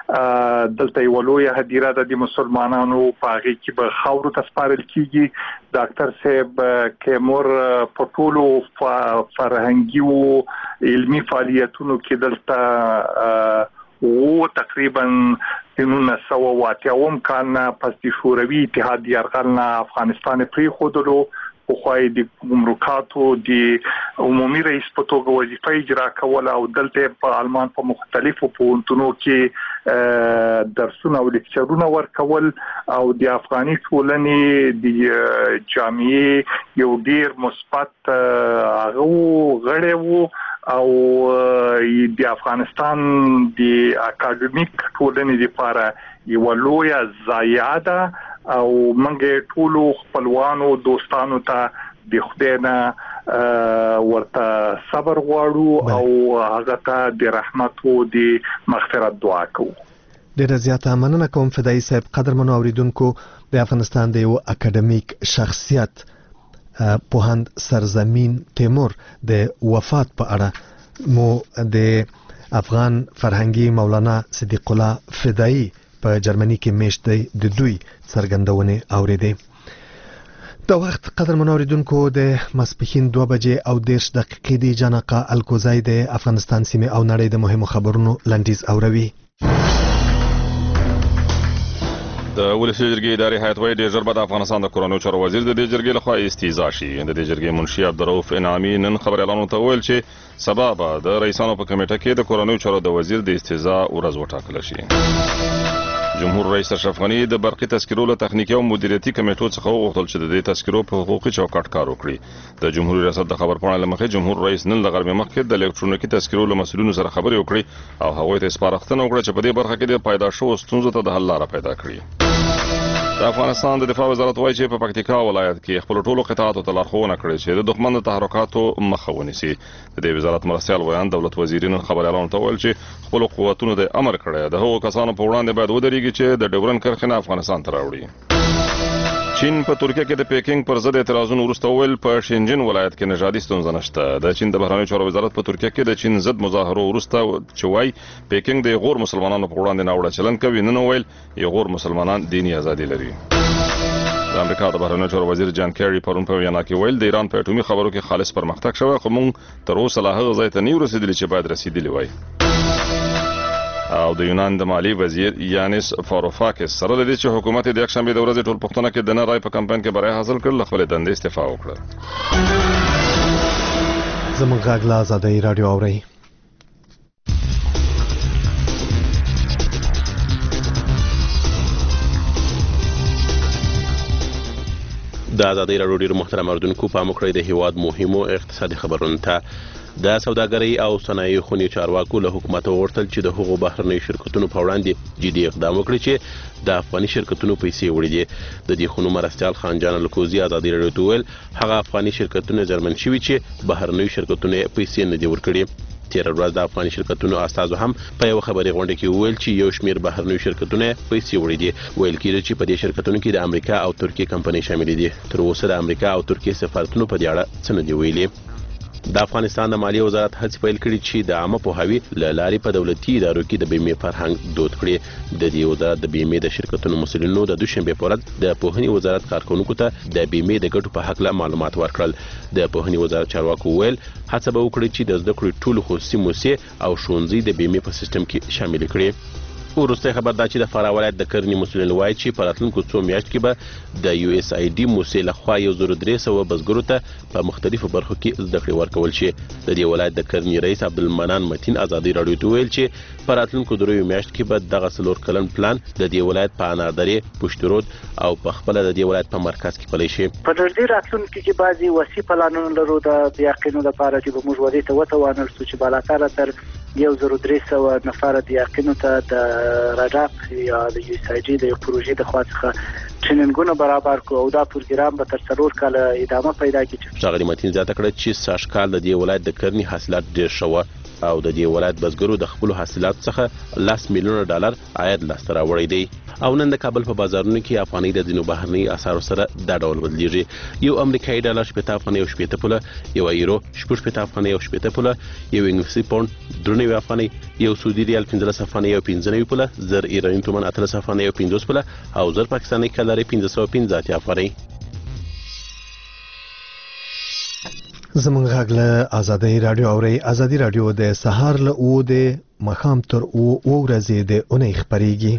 دلته یو لوی هدیره د مسلمانانو په هغه کې به خاورو ته سپارل کیږي ډاکټر صاحب کیمور په ټولو فرهنګي او علمي فعالیتونو کې دلته او تقریبا نولس سوه او اتیا کال نه پس د شوروي اتحاد یرغل نه افغانستان پریښودلو خو خوای د ګمرکاتو د عمومي رئیس په توګه وظیفه اجرا کول او دلته په آلمان په مختلفو پوهنتونونو کې درسونه او لیکچرونه ورکول او د افغاني ټولنې د جامعې یو ډیر مثبت هغه غړی وو او د افغانستان د اکاډمیک ټولنې لپاره یو لوی ضایعه ده او منګه ټولو خپلوانو دوستانو ته د خدای نه ورته صبر غواړو او هغه ته د رحمت او د مغفرت دعا کوو. ډیره زیاته مننه کوم فدایي صاحب. قدرمنو اوریدونکو د افغانستان د یو اکاډمیک شخصیت پوهاند سرزمین تیمور د وفات په اړه مو د افغان فرهنګي مولانا صدیق الله فدایي په جرمني کې میشت دی د دوی څرګندونې اورېدې. د وخت قدرمنو اوریدونکو د ماسپښین دوه بجې او دېرش دقیقې دی جانقه الکوزای د افغانستان سیمې او نړۍ د مهمو خبرونو لنډیز اوروي. د ولسي جرګې اداري هیئت وايي ډېر ژر به د افغانستان د کورنیو چارو وزیر د دې جرګې لخوا استیضاح شي. د دې جرګې منشي عبدالرؤف انعامي نن خبریالانو ته وویل چې سبا به د رئیسانو په کمیټه کې د کورنیو چارو د وزیر د استیضاح ورځ وټاکله شي. جمهور رئیس اشرف غني د برقي تذکرو له تخنیکي او مدیریتي کمیټو څخه وغوښتل چې د دې تذکرو په حقوقي چوکاټ کار وکړي. د جمهوریت ریاست د خبرپاڼې له مخې جمهور رئیس نن له غرمې مخکې د الکترونیکي تذکرو له مسؤلینو سره خبرې وکړي او هغوی ته سپارښتنه وکړه چې په دې برخه کې د پیدا شوو ستونزو ته د حل لاره پیدا کړي. د افغانستان د دفاع وزارت وایي چې په پکتیکا ولایت کې خپل ټولو قطاعاتو ته لارښوونه کړې چې د دښمن د تحرکاتو مخه ونیسي. د دې وزارت مرستیال ویان دولت وزیر نن خبریالانو ته وویل چې خپلو قوتونو د امر کړی د هغو کسانو په وړاندې باید ودرېږي چې د ډیورنډ کرښې نه افغانستان ته راوړي. چین په ترکیه کې د پیکنګ پر ضد اعتراضونو وروسته وویل په شینجن ولایت کې نژادي ستونزه نشته. د چین د بهرنیو چارو وزارت په ترکیه کې د چین ضد مظاهرو وروسته چې وایي پیکنګ د غور مسلمانانو په وړاندې ناوړه چلند کوي نن وویل غور مسلمانان دیني ازادي لري. د امریکا د بهرنیو چارو وزیر جان کیری پرون په وینا کې ویل د ایران په اټومي خبرو کې خالص پرمختګ شوی خو موږ تر اوسه لا هغه ځای ته نه یو رسېدلي چې باید رسېدلي وای. او د یونان د مالی وزیر یانس فاروفاکس سره د دې چې حکومت د یکشنبې د ورځې ټول پښتنه کې د نه رای په کمپاین کې بریا حاصل کړل خپل دندې استعفا وکړه. زموږ غږ له آزادۍ راډیو اورئ. د آزادۍ راډیو ډېر محترم اوریدونکو پام وکړئ د هیواد مهمو اقتصادي خبرونو ته. د سوداګرۍ او صنایعو خونې چارواکو له حکومته وغوښتل چې د هغو بهرنیو شرکتونو په وړاندې جدي اقدام وکړي چې د افغاني شرکتونو پیسې وړي دي. د دې خونو مرستیال خانجان الکوزي آزادۍ راډیو ته وویل هغه افغاني شرکتونه زیرمن شوي چې بهرنیو شرکتونو یې پیسې نه دي ورکړي. تېره ورځ د افغاني شرکتونو استازو هم په یوه خبري غونډه کې وویل چې یو شمېر بهرنیو شرکتونه یې پیسې وړي دي. ویل کېږي چې په دې شرکتونو کې د امریکا او ترکیې کمپنۍ شاملې دي. تر اوسه د امریکا او ترکیې سفارتونو په دې اړه څه نه دي ویلي. د افغانستان د مالیې وزارت هڅې پیل کړي چې د عامه پوهاوي له لارې په دولتي ادارو کې د بیمې فرهنګ دود کړي. د دې وزارت د بیمې د شرکتونو مسؤلینو د دوشنبې په ورځ د پوهنې وزارت کارکونکو ته د بیمې د ګټو په هکله معلومات ورکړل. د پوهنې وزارت چارواکو وویل هڅه به وکړي چې د زده کړې ټولو خصوصي موسسې او ښوونځي د بیمې په سیستم کې شامل کړي. وروستی خبر دا چې د فراه ولایت د کرنې مسؤلین وایي چې په راتلونکو څو میاشتو کې به د یو اس ای ډي موسسې لخوا یو زر درې سوه بزګرو ته په مختلفو برخو کې زده کړې ورکول شي. د دې ولایت د کرنې رئیس عبدالمنان متین آزادۍ راډیو ته ویل چې په راتلونکو دریو میاشتو کې به دغه څلور کلن پلان د دې ولایت په اناردرې پشت رود او په خپله د دې ولایت په مرکز کې پلی شي. په نږدې راتلونکو کې بعضې وسیع پلانونه لرو د یقینو لپاره چې به موږ ودې ته وتوانل سو چې بالاتره تر یو زر درې سوه نفره د یقینو ته د رډاپ یا د یو اس ای ډي د یو پروژې د خوا څخه ټریننګونه برابر کړو او دا پروګرام به تر څلور کاله ادامه پیدا کړي. ښاغلي متین زیاته کړه چې سږکال د دې ولایت د کرنې حاصلات ډېر ښه او د دې ولایت بزګرو د خپلو حاصلاتو څخه لس میلیونه ډالر عاید لاسته راوړی دی. او نن د کابل په بازارونو کې افغاني د ځینو بهرني اسعارو سره دا ډول بدلیږي. یو امریکایي ډالر شپږ افغاني او شپږ پوله، یو یورو شپږ افغاني او شپږ پوله، یو انګلیسي پاوند درې افغاني، یو سعودي ریال پنځه افغاني او پنځه پوله، زر ایراني تومان اته افغاني او پنځه پوله او زر پاکستاني کلاري پنځه سوه پنځه افغاني. زمونږ غږ له ازادۍ رادیو اورئ. ازادي رادیو د سهار له اوو د ماښام تر اوو اوه ورځې د اونۍ خپرېږي.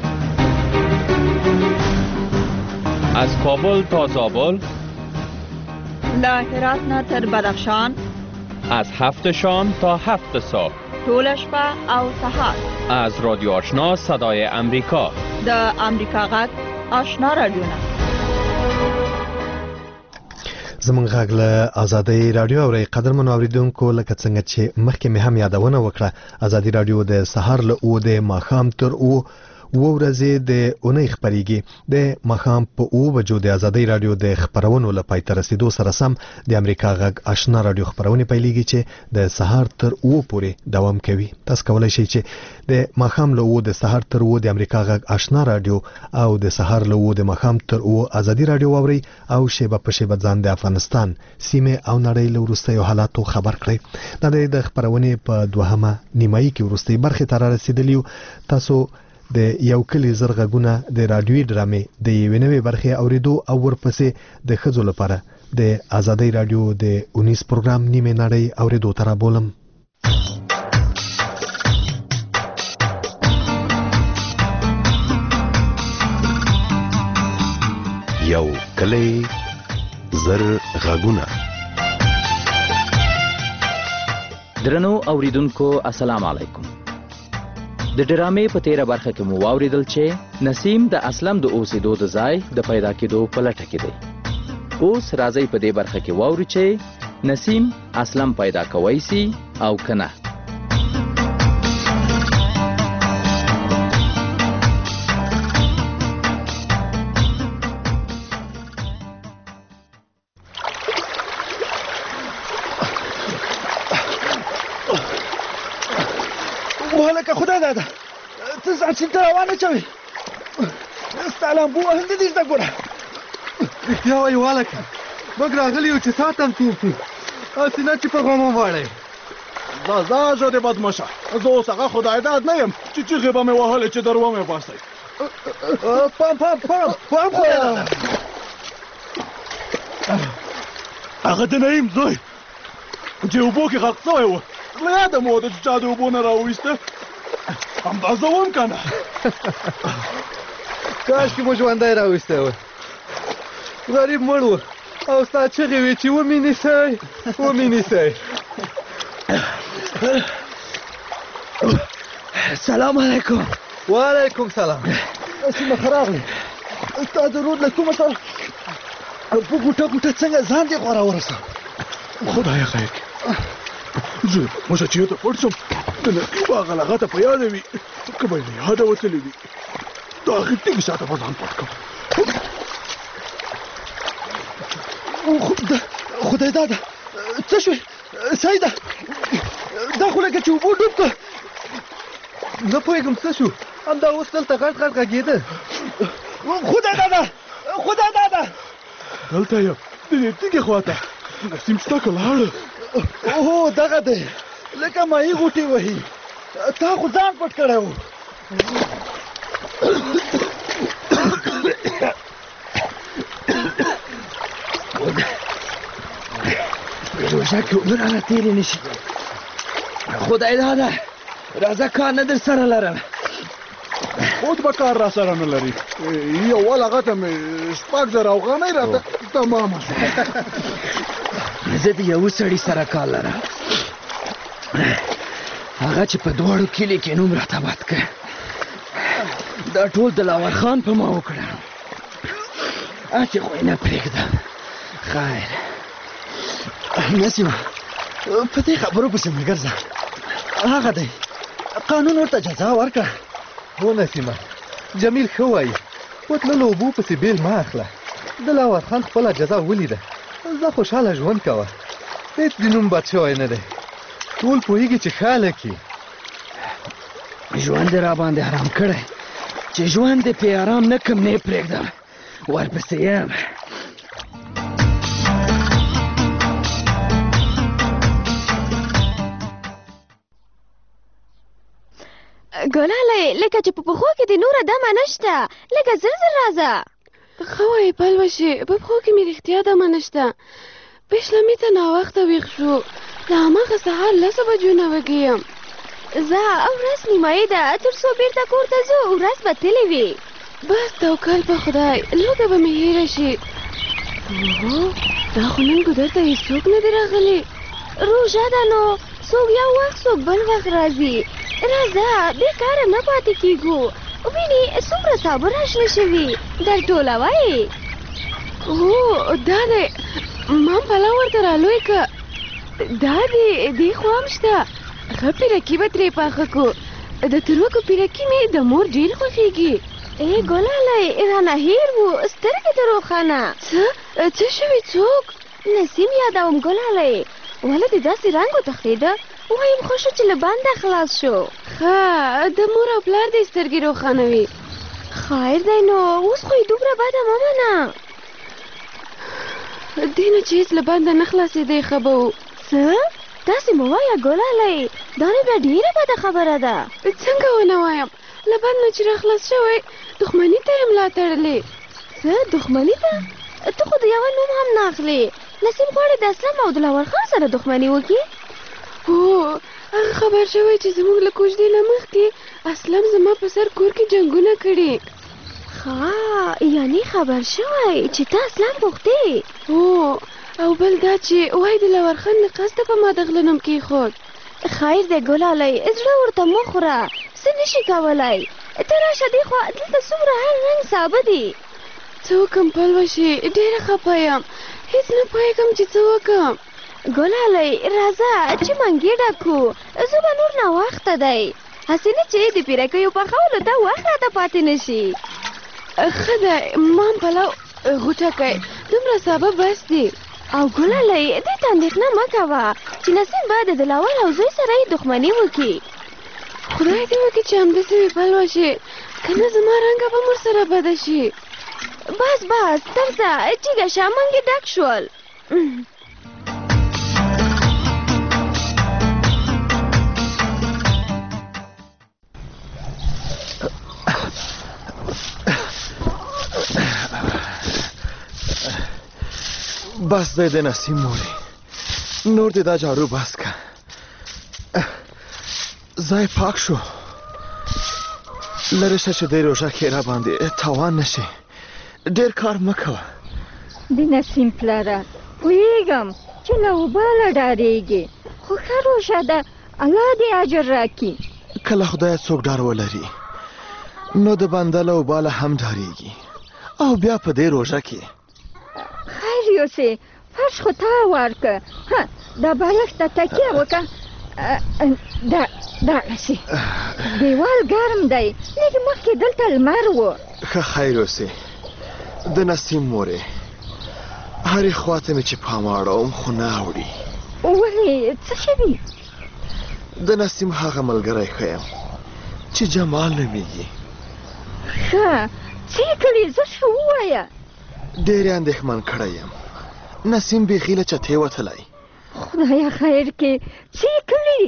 از کابل تا زابل، له هرات نه تر بدخشان، از هفت شام تا هفت صبح، ټوله شپه او سهار. از رادیو آشنا صدای امریکا، د امریکا غږ آشنا رادیو نه. زمونږ غږ له ازادۍ رادیو اورئ. قدرمنو اوریدونکو، لکه څنګه چې مخکې مې هم یادونه وکړه، ازادي رادیو د سهار له اوو د ماښام تر اوو اوه ورځې د اونۍ خپرېږي. د ماښام په اوو بجو د ازادۍ رادیو د خپرونو له پای ته رسیدو سره سم د امریکا غږ آشنا رادیو خپرونې پیلېږي چې د سهار تر اوو پورې دوام کوي. تاسو کولی شئ چې د ماښام له اوو د سهار تر اوو د امریکا غږ آشنا رادیو او د سهار له اوو د ماښام تر اوو ازادي رادیو واورئ او شیبه په شیبه ځان د افغانستان، سیمې او نړۍ له وروستیو حالاتو خبر کړئ. دا د خپرونې په دوهمه نیمایي کې وروستۍ برخې ته را رسېدلي یو. تاسو د یو کلی زر غږونه د رادیوي ډرامې د یوې نوې برخې اورېدو او ورپسې د ښځو لپاره د ازادۍ رادیو د اونیز پروګرام نیمه نړۍ اورېدو ته رابولم. یو کلی زر غږونه. درنو اوریدونکو السلام علیکم. د ډرامې په تیره برخه کې مو واوریدل چې نسیم د اسلم د اوسېدو د ځای د پیدا کېدو په لټه کې دی. اوس راځئ په دې برخه کې واورو چې نسیم اسلم پیدا کوي سي او کنه. ولکه خدای دادا ته ځان سیند ته روانه چوې، ستا لامبو وهل نه دي زده ګوره. رښتیا وایي والکه، موږ راغلي یو چې ساعت هم تېر کړو، هسې نه چې په غم وغواړئ. ځه ځه ژر دې بدمشه، زه اوس هغه خدای داد نه یم چې چیغې به مې وهلې چې در ومې باسئ. پام پام پام پام خدای دادا، هغه د نعیم زوی چې اوبو کې غرق شوی و، له یاده مو ده چې چا د اوبو نه راوویسته، همدا زه وم که نه. کاشکې مو ژوندی راویستی و. غریب مړ و او ستا چغې وې چې ومې نیسئ ومې نیسئ. سلام علیکم. وعلیکم سلام. سیمه ښه راغلې. ستا د رود له کومه سره په ګوټه ګوټه څنګه ځان دې غوره ورسه. خدایه خیر کړي. زه مشه چې یوته پټ شم د نقیب هغه لغته په یاده وي، که به یې له یاده وتلې وي د هغې تېږې شاته به ځان پټ کړم. خدای داده څه شوې سیده؟ دا خو لکه چې اوبو ډوب کړه. نه پوهېږم څه شو، همدا اوس دلته غټ غټ غږېده. خدای داده خدای داده دلته یم د دې تیږې خواته. نسیم شته که لاړه؟ هو دغه دی، لکه ماهي غوټې وهي. تا خو ځان پټ کړی و. روژه کې اوبه رانه تېرې نه شي. خدای داده راځه کار نه در سره لرم. خود به کار را سره نه لري. یو هغه ته مې شپږ زره افغانۍ راته تمامه شوه. زه د یوه سړي سره کار لرم، هغه چې په دواړو کلي کې نوم راته بد کړ. دا ټول د لاور خان په ما وکړه. هسې خو یې نه پرېږدم. خیر نسیمه، په دې خبرو پسې مې ګرځه. هغه دی قانون ورته جزا ورکړه. هو نسیمه، جمیل ښه وایي، وتللو اوبو پسې بیل مه اخله. د لاور خان خپله جزا ولیده. زه خوشحاله ژوند کوه، هېڅ د نوم بد شوی نه دی. ټول پوهېږي چې ښه هلک یې. ژوند یې را باندې حرام کړی، چې ژوند دې پې ارام نه کم نه پرېږدم ورپسې یم. ګلالی لکه چې په پښو کې د نوره دمه نشته لکه زر زر راځه. ښه وایې پلوشې په پښو کې مې رښتیا دمه نشته. پېشلمي ته ناوخته ویښ شو د هماغه سهار لسو بجو نه وږې یم. زه ورځ نیمایي ده تر څو بېرته کور ته ځو ورځ به تلې وي. بس توکل په خدای لوږه به مې هېره شي. اوهو دا خو نن ګودر ته هېڅوک نه دي راغلي. روژه ده نو څوک یو وخت څوک بل وخت راځي. راځه دې کاره نه پاتې کېږو. وینې څومره سابه راشنه شوي در ټولوئ. هو دا دی ما پلاو ورته رالوی که دا دی دې خوا هم شته. ښه پیرکي به ترې پاخه کو. د تروکو پیرکي مې د مور ډېر خوښېږي. ای ګلالی رانه هېر و سترګې د روښانه. څه څه شوي څوک؟ نسیم یادوم ګلالی. ولې دې داسې رنګ وتښتېده؟ وایم ښه شو چې له بنده خلاص شو. ښه د مور او پلار دې سترګې روښانوي. خیر دی نو اوس خو یې دومره بده مه منه. دې نه چې هېڅ له بنده نه خلاصېدی ښه به و. څه داسې مه وایه ګلالی دا نو بیا ډېره بده خبره ده. څنګه ونه وایم له بند نه چې راخلاص شوی دښمني ته یې ملا تړلې. څه دښمني ته؟ ته خو د یوه نوم هم نه اخلې. نسیم غواړي د اسلم او دلاور خان سره دښمني وکړي. هو هغه خبر شوی چې زموږ له کوژدې نه مخکې اسلم زما په سر کور کې جنګونه کړي. ښه یعنې خبر شوی چې ته اسلم غوښتې. هو او بل دا چې وایي د دلاور خان له قصده په ما د غله نوم کېښود. خیر دی ګلالی زړه ورته مه خوره څه نشي کولی. ته راشه دې خوا دلته څومره هر رنګ سابه دي. څه وکړم پلوشې ډېره خفه یم هېڅ نه پوهېږم چې څه وکړم. ګلالی راځه چې منګې ډکو زه به نور ناوخته دی. هسې نه چې د پیرکیو پخولو ته وخت راته پاتې نه شي. ښه دی ما هم پلو غوټه کوئ دومره سابه بس دي. او ګلالی دې ته اندېښنه مه کوه چې نسیم به د دلاور او زوی سره یې دښمني وکړي. خدای دې وکړي چې همداسې وي پلوشې که نه زما رنګه به مور سره بده شي. بس بس درځه ټیږه شه منګې ډک شول. بس دی د نسیم مورې نور دې دا جارو بس که ځای پاک شو. لرې شه چې دی روژه کې را باندې تاوان نه شي. ډېر کار مه کوه. د نسیم پلاره پوهېږم چې له اوباله ډارېږي خو ښه روژه ده الله دې اجر راکړي. کله خدای څوک ډار ولري نو د بنده له اوباله هم ډارېږي او بیا په دې روژه کې. خیر یوسې فرش خو تا ورکه. ها دا بالښت ته تکیه وکړه. دا دا رسې دیوال ګرم دی لږ مخکې دلته لمر و. ښه خیر اوسې د نسیم مورې هرې خواته مې چې پام اړوم خو نه اوړي. ولې څه شوي؟ د نسیم هغه ملګری ښه یم چې جمال نومیږي. ښه څه یې کړي زه ښه ووایه. ډېر یې اندېښمن کړی یم. نسیم بیخي له چتې وتلی. خدایه خیر کې څه یې کړي؟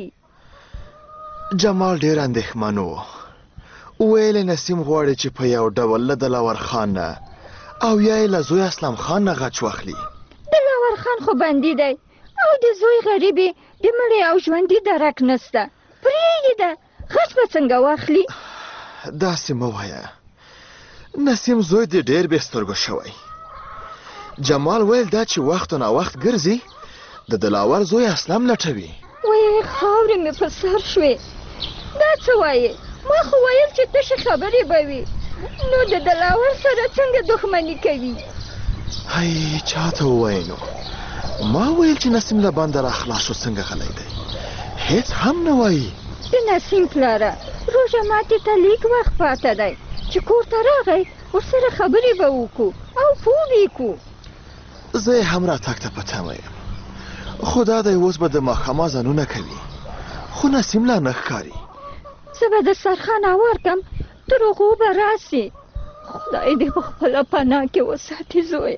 جمال ډېر اندېښمن و. ویل نسیم غواړي چې په یو ډول له دلاور خان نه او یا یې له زوی اسلم خان نه غچ واخلي. دلاور خان خو بندي دی او د زوی غریب یې د مړي او ژوندي درک نسته. پرېږده غچ به څنګه واخلي؟ داسې مه وایه. نسیم زوی دې ډېر بې سترګو شوی. جمال ویل دا چې وخت و ناوخت ګرځي د دلاور زوی اسلم لټوي. وایي خاورې مې په سر شوې. دا څه وایې؟ ما خو ویل چې تشې خبرې به وي نو د دلاور سره څنګه دښمني کوي؟ هی چا ته ووایې نو؟ ما ویل چې نسیم له بنده را خلاص شو څنګه غلی دی. هېڅ هم نه وایي. د نسیم پلاره روژه ماتې ته لیک وخت پاته دی چې کور ته راغی ورسره خبرې به وکړو او پوه به کړو. زه یې هم راتګ ته په تمه یم خو دا دی اوس به د ماښام اذانونه کوي خو نسیم لا نه ښکاري. زه به دسترخوان هوار کړم تر هغو به راسي. خدای دې په خپله پناه کې وساتي زویه.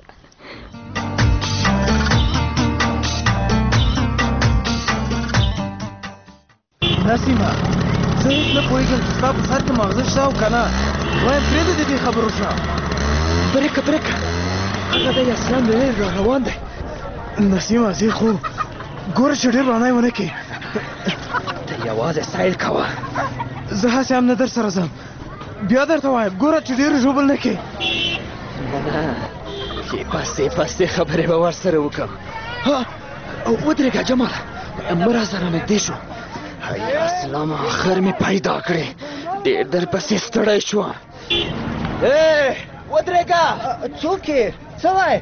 نسیمه زه هېڅ نه پوهېږم چې ستا په سر کې ماغزه شته او که نه. وایم پرېږده د دې خبرو شه. برېکه برېکه هغه دی اسلام ډېر را روان دی. نسیمه زه خو ګوره چې ډېر رانی ونه کړې. ته یوازې سایل کوه. زه هسې هم نه در سره ځم. بیا درته وایم ګوره چې ډېر ژوبل نه کړې. نه نه سیپه سیپه سې خبرې به ورسره وکړم. ودرېږه جماله مه راسره نږدې شو. هی اسلام آخر مې پیدا کړې. ډېر درپسې ستړی شوم. ای ودرېږه. څوک یې؟ څه وایې؟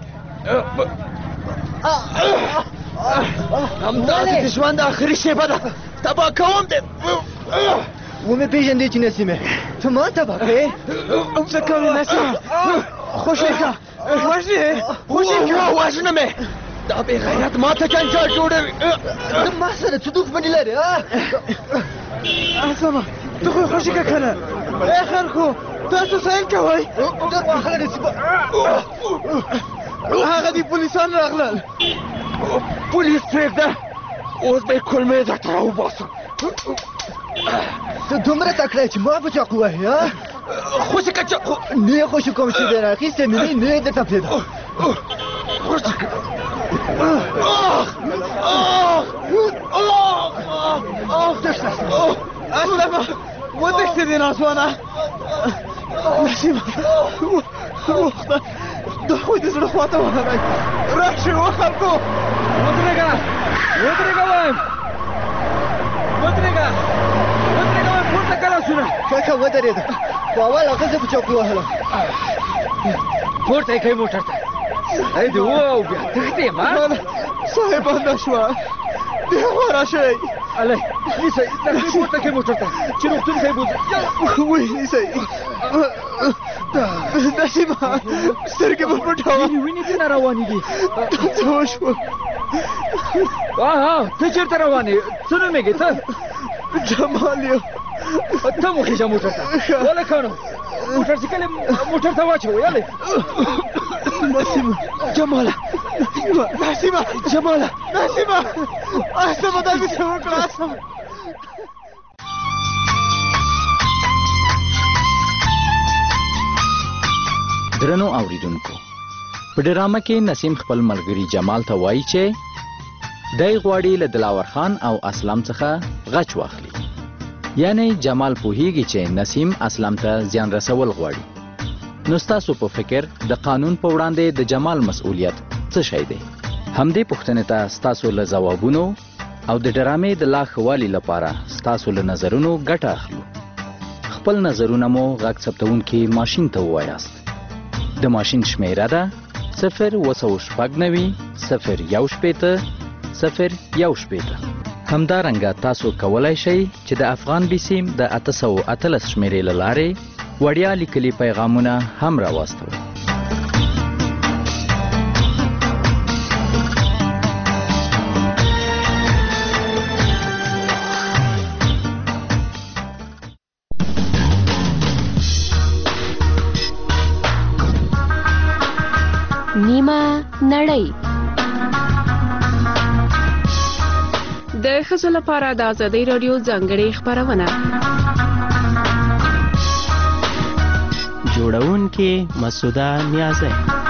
همداسې د ژوند آخري شېبه ده. تباه کوم دې. ومې پېژندې چې نسیمې ته ما تباه کړې؟ څه کوې نسیمه؟ خوشې که وژنې خوشې که وژنه مې. دا بې غیرت ما ته جنجال جوړوي. ته ما سره څه دښمني لرې؟ اسامه ته خو یې خوشې که که نه؟ ای خلکو تاسو سیل کوئ. در واخله نسیمه. هغه دي پولیسان راغلل. پولیس پرېږده اوس به یې کلمې درته راوباسم. ته دومره تکړه یې چې ما په چاقو وهې؟ خوشې که چاقو نه یې خوشې کوم چې دی راخیستې مې نه نه یې درته پرېږده. خوشې که اسلمه وتښتېدې ناسوانه. نسیمه وخته دا خو دې زړه خواته وهلی. راشئ و خلکو ودرېږه ودرېږه وایم ودرېږه ودرېږه وایم پورته که لاسونه. ښه ودرېده خو اول هغه زه په چوکو وهلم. پورته یې کوي موټر ته. ای د و او بیا تښتې ما صاحب انده شوه. دې خوا راشئ. الۍ نیسئ لکۍ پورته کوي موټر ته چې روغتون ته یې بوځي. وایي نیسئ. نسیمه سترګې مه پټوه. وینې څه نه روانېږي؟ څه وشوه؟ ته چېرته روان یې؟ څه نومېږې ته؟ جمال یم. ته مو خېژه موټر ته. هلکانو موټر سایکل یې موټر ته واچوئ. هلئ نسیمه جماله نسیمه جماله نسیمه اسمه دا مې څه وکړه. اسمه درنو اوریدونکو په ډرامه کې نسیم خپل ملګری جمال ته وایي چې دی غواړي له دلاور خان او اسلام څخه غچ واخلي. یعنی جمال پوهیږي چې نسیم اسلام ته زیان رسول غواړي. نو ستاسو په فکر د قانون په وړاندې د جمال مسؤلیت څه شی دی؟ همدې پوښتنې ته ستاسو له ځوابونو او د ډرامې د لا ښه والي لپاره ستاسو له نظرونو ګټه اخلو. خپل نظرونه مو غږ ثبتونکي ماشین ته ووایاست. د ماشین شمیره ده صفر اوه سوه شپږ نوي صفر یو شپېته صفر یو شپېته. همدارنګه تاسو کولی شئ چې د افغان بیسیم د اته سوه اتلس شمیرې له لارې وړیا لیکلي پیغامونه هم راواستوئ. نیمه نړۍ د ښځو لپاره د ازادۍ راډیو ځانګړې خپرونه. جوړونکې مسعوده نیازی.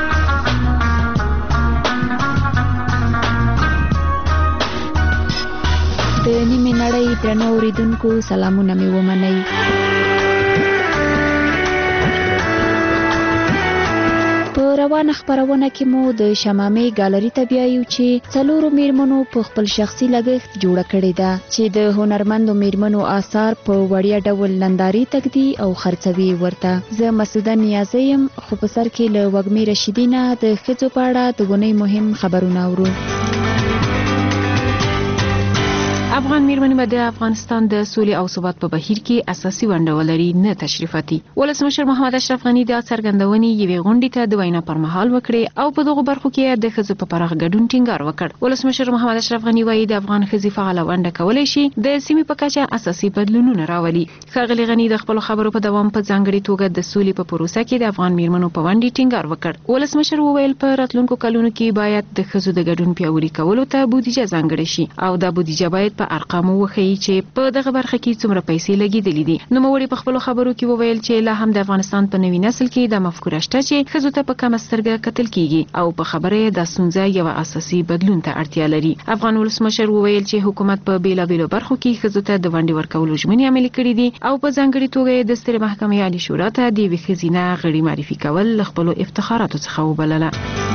د نیمه نړۍ درنو اوریدونکو سلامونه مې ومنئ. روانه خبرونه کې مو د شمامې ګالري ته بیایو چې څلورو میرمنو په خپل شخصي لګښت جوړه کړې ده چې د هنرمندو میرمنو آثار په وړیا ډول ننداري تکدي او خرڅوي ورته. زه مسعوده نیازی یم خو په سر کې له وږمې رشیدینه د ښځو په اړه د ونې مهم خبرونه اورو. افغان میرمنې به د افغانستان د سولې او ثبات په بهیر کې اساسي ونډه ولري نه تشریفاتي. ولسمشر محمد اشرف غنی د څرګندونې یوې غونډې ته د وینا پر مهال وکړې او په دغه برخو کې د ښځو په پراخ ګډون ټینګار وکړ. ولسمشر محمد اشرف غنی وایي د افغان ښځې فعال ونډه کولای شي د سیمې په کچه اساسي بدلونونه راولي. ښاغلي غنی د خپل خبرو په دوام په ځانګړي توګه د سولې په پروسه کې د افغان میرمنو په ونډې ټینګار وکړ. ولسمشر وویل په راتلونکو کلونو کې باید د ښځو د ګډون پیاوړي کولو ته بودیجه ځانګړې شي او دا بودیجه باید په ارقامو وښیي چې په دغه برخه کې څومره پیسې لګیدلې دي. نوموړي په خپل خبرو کې وویل چې لا هم د افغانستان په نوي نسل کې د مفکوره شته چې ښځو ته په کمه سترګه کتل کیږي او په خبره د ستونزه یو اساسي بدلون ته اړتیا لري. افغان ولسمشر وویل چې حکومت په بیلابیلو برخو کې ښځو ته د ونډې ورکولو ژمنې عملي کړې دي او په ځانګړي توګه د سترې محکمې عالي شورا ته د یوې ښځینه غړي معرفي کول له خپلو افتخاراتو څخه وبلله.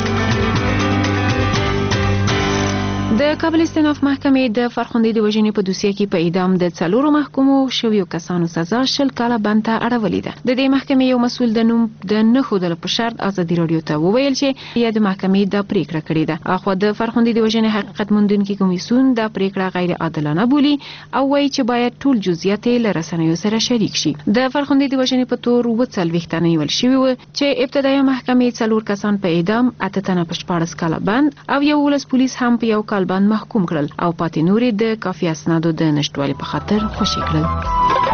د کابل استیناف محکمې د فرخندې د وژنې په دوسیه کې په اعدام د څلورو محکومو شویو کسانو سزا شل کاله بند ته اړولې ده. د دې محکمې یو مسؤل د نوم د نه ښودلو په شرط ازادي راډیو ته وویل چې یا د محکمې د پریکړه کړې ده. اخو د فرخندې د وژنې حقیقت موندونکي کمیسیون د پریکړه غیر عادلانه بولي او وایي چې باید ټول جزئیات له رسنیو سره شریک شي. د فرخندې د وژنې په تور اووه څلوېښت تنه نیول شوي وو چې ابتدایي محکمې څلور کسان په اعدام، اته تنه په شپاړس کاله بند او یولس پولیس هم په یو کال بند محکوم کړل او پاتې نورې د کافي اسنادو د نشټوالي په خاطر خوشي کړل.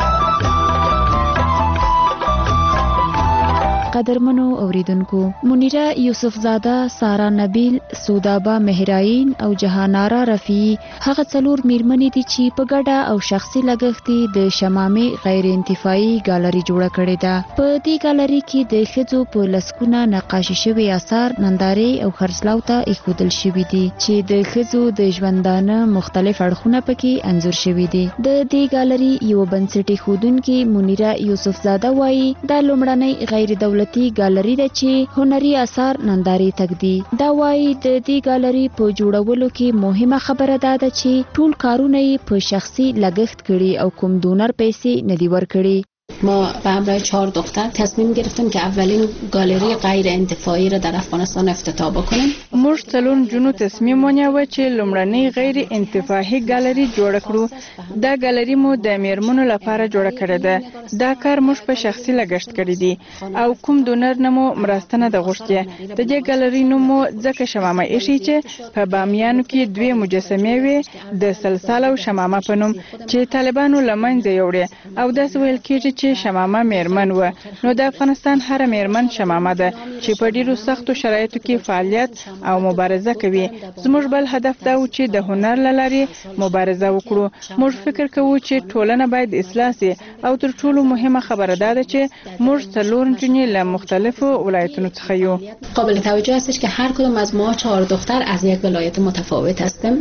قدرمنو اوریدونکو، منیره یوسف زاده، سارا نبیل، سودابا مهراین او جهانارا رفیعی هغه څلور میرمنې دي چې په ګډه او شخصي لګښت د شمامې غیر انتفاعي ګالري جوړه کړې ده. په دې ګالري کې د ښځو په لسګونه نقاشي شوي آثار، نندارې او خرڅلاو ته ایښودل شوي دي چې د ښځو د ژوندانه مختلف اړخونه پکې انځور شوي دي. د دې ګالري یو بنسټي ښودونکې منیره یوسف زاده وایي دا لومړنۍ غیر دولتي ګالري ده چې هنري آثار نندارې تږدي. دا وایي د دې ګالري په جوړولو کې مهمه خبره دا ده چې ټول کارونه یې په شخصي لګښت کړي او کوم دونر پیسې نه دي ورکړي. ما به همراه چهار دختر تصمیم گرفتیم که اولین گالری غیر انتفاعی را در افغانستان افتتاح بکنیم. موږ څلور جنو تصمیم ونیو چې لومړنۍ غیر انتفاعي ګالري جوړ کړو. دا ګالري مو د میرمنو لپاره جوړه کړې ده. دا کار موږ په شخصي لګښت کړی دی او کوم دونر نه مو مرسته نه ده غوښتې. د دې ګالري نوم مو ځکه شمامه ایښی چې په بامیانو کې دوه مجسمې وې د سلسله او شمامه په نوم چې طالبانو لمنځه یوړې او داس ویل کېږي چې شمامه میرمن و. نو د افغانستان هر میرمن شمامه ده چې په ډیرو سختو شرایطو کې فعالیت او مبارزه کوي. زموږ بل هدف دا و چې د هنر له لارې مبارزه وکړو. موږ فکر کوو چې ټولنه باید اصلاح شي او تر ټولو مهمه خبره ده چې موږ څلور نجونې له مختلفو ولایتونو څخه یو. قابل توجه است که هر کدوم از ما چهار دختر از یک ولایت متفاوت هستیم.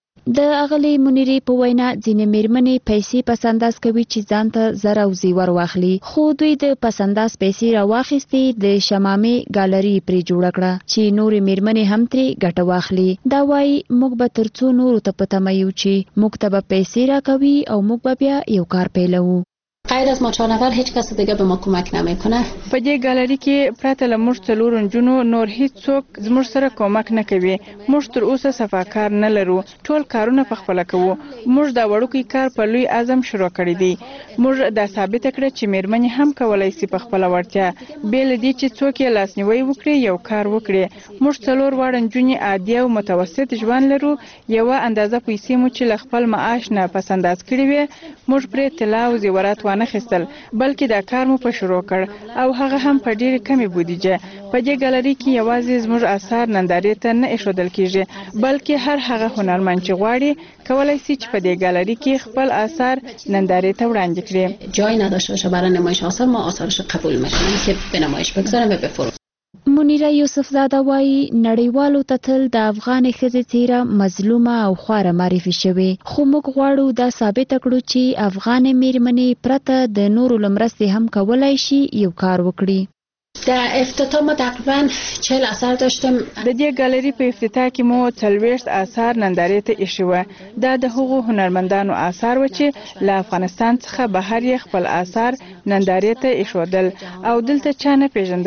د اغلی منیری په وینا ځینې میرمنې پیسې پسنداز کوي چې ځان ته زر او زیور واخلي، خو دوی د پسنداز پیسې راواخیستې د شمامې ګالري پرې جوړه کړه چې نورې میرمنې هم ترې ګټه واخلي. دا وایي موږ به تر څو نورو ته په تمه یو چې موږ ته به پیسې راکوي او موږ به بیا یو کار پیلوو. غیر از ما چهار نفر هیچ کس دیگه به ما کمک نمیکنه. په دې ګالري کې پرته له موږ څلورو نجونو نور هیڅ څوک زموږ سره کومک نه کوي. موږ تر اوسه صفاکار نه لرو. ټول کارونه په خپله کوو. موږ دا وړوکی کار په لوی اعظم شروع کړی دی. موږ دا ثابت کړی چې میرمنې هم کولای شي په خپله وړتیا بې له دې چې څوک یې لاسنیوی وکړي یو کار وکړي. موږ څلور واړه نجونې عادي او متوسط ژوند لرو. یوه اندازه پیسې مو چې له خپل معاش نه پسنداز کړي وي موږ پرې طلا او زیورات نه خستل، بلکې دا کار مو په شروع کړ او هغه هم په ډېر کمې بودیجه. په دې ګالري کې یوازې زموږ آثار نندارې ته نه ایښودل کیږي، بلکې هر هغه هنرمند چې غواړي کولای شي چې په دې ګالري کې خپل آثار نندارې ته وړاندې کړي. جای نداشته باشه برای نمایش آثار ما آثارش قبول میکنیم که به نمایش بگذاریم و بفروشیم. منیره یوسف زاده وایي نړیوالو ته تل د افغان ښځې څیره مظلومه او خواره معرفي شوې، خو موږ غواړو دا ثابته کړو چې افغان میرمنې پرته د نورو له مرستې هم کولی شي یو کار وکړي. در افتتاح ما تقریبا چهل اثر داشتیم. د دې ګالري په افتتاح کې مو څلوېښت آثار نندارې ته ایښي وو. دا د هغو هنرمندانو آثار و چې له افغانستان څخه بهر یې خپل آثار نندارې ته ایښودل او دلته چا نه پیژندلې.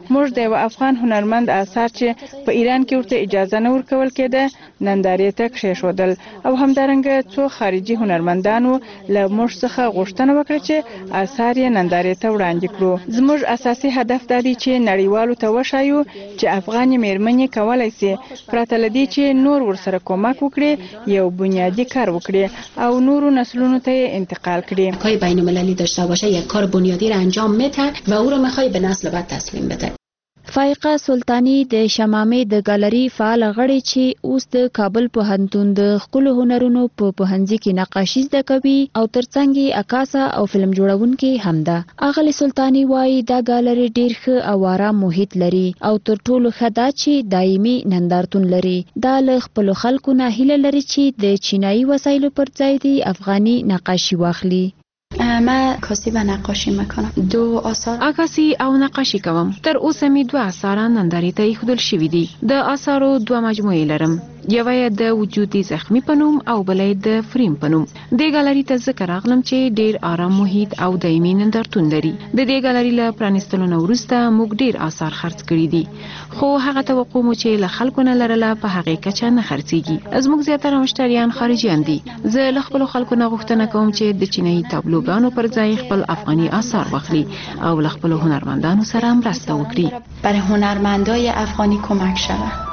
موږ د یو افغان هنرمند آثار چې په ایران کې ورته اجازه نه ورکول کېده نندارې ته کښېښودل او همدارنګه څو خارجي هنرمندانو له موږ څخه غوښتنه وکړه چې آثار یې نندارې ته وړاندې کړو. زموږ اساسي هدف دا دی چې نړیوالو ته وښایو چې افغاني میرمنې کولای شي پرته له دې چې نور ورسره کومک وکړي یو بنیادی کار وکړي او نورو نسلونو ته انتقال کړي. کاری بین المللی داشته باشه یک کار بنیادی را انجام میده و او را میخوای به نسل بعد تسلیم بده. فائقه سلطانی د شمامې د ګالری فعال غړي چې اوس د کابل پوهنتون د خپل هنرونو په پوهنځي کې نقاشي زده کوي او ترڅنګ یې عکاسه او فلم جوړونکې هم ده. اغلی سلطانی وایي دا ګالری ډیر ښه او آرام محیط لري او تر ټولو ښه دا چې دایمي نندارتون لري. دا له خپل خلکو نه هیله لري چې د چینایي وسایلو پر ځای دی افغاني نقاشي واخلي. ما عکاسی و نقاشی میکنم. دو آثار عکاسی او نقاشی کوم. تر اوسه می دوه آثار نندارې ته ایښودل شوي دي. د آثارو دوه مجموعې لرم. یوه د وجودي زخمی پنوم او بلې د فریم پنوم. د ګالری ته ذکر راغلم چې ډیر آرام محیط او دایمي نندارتون لري. د دې ګالری له پرانیستلو نه وروسته موږ ډیر آثار خرڅ کړي دي. خو هغه توقع مو چې له خلکو نه لرله په هغې کچه نه خرڅېږي. زموږ زیاتره مشتریان خارجیان دي. زه له خپلو خلکو نه غوښتنه کوم چې د چینایي تابلوګانو پر ځای خپل افغاني آثار واخلي او له خپلو هنرمندانو سره مرسته وکړي. برای هنرمندای افغانی کمک شود.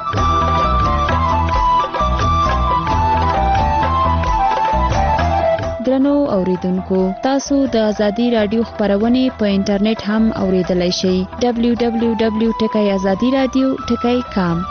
درنو اوریدونکو تاسو د ازادي رادیو خبرونه په انټرنیټ هم اوریدلای شئ دبلیو دبلیو دبلیو ټکی ازادي رادیو ټکی کام.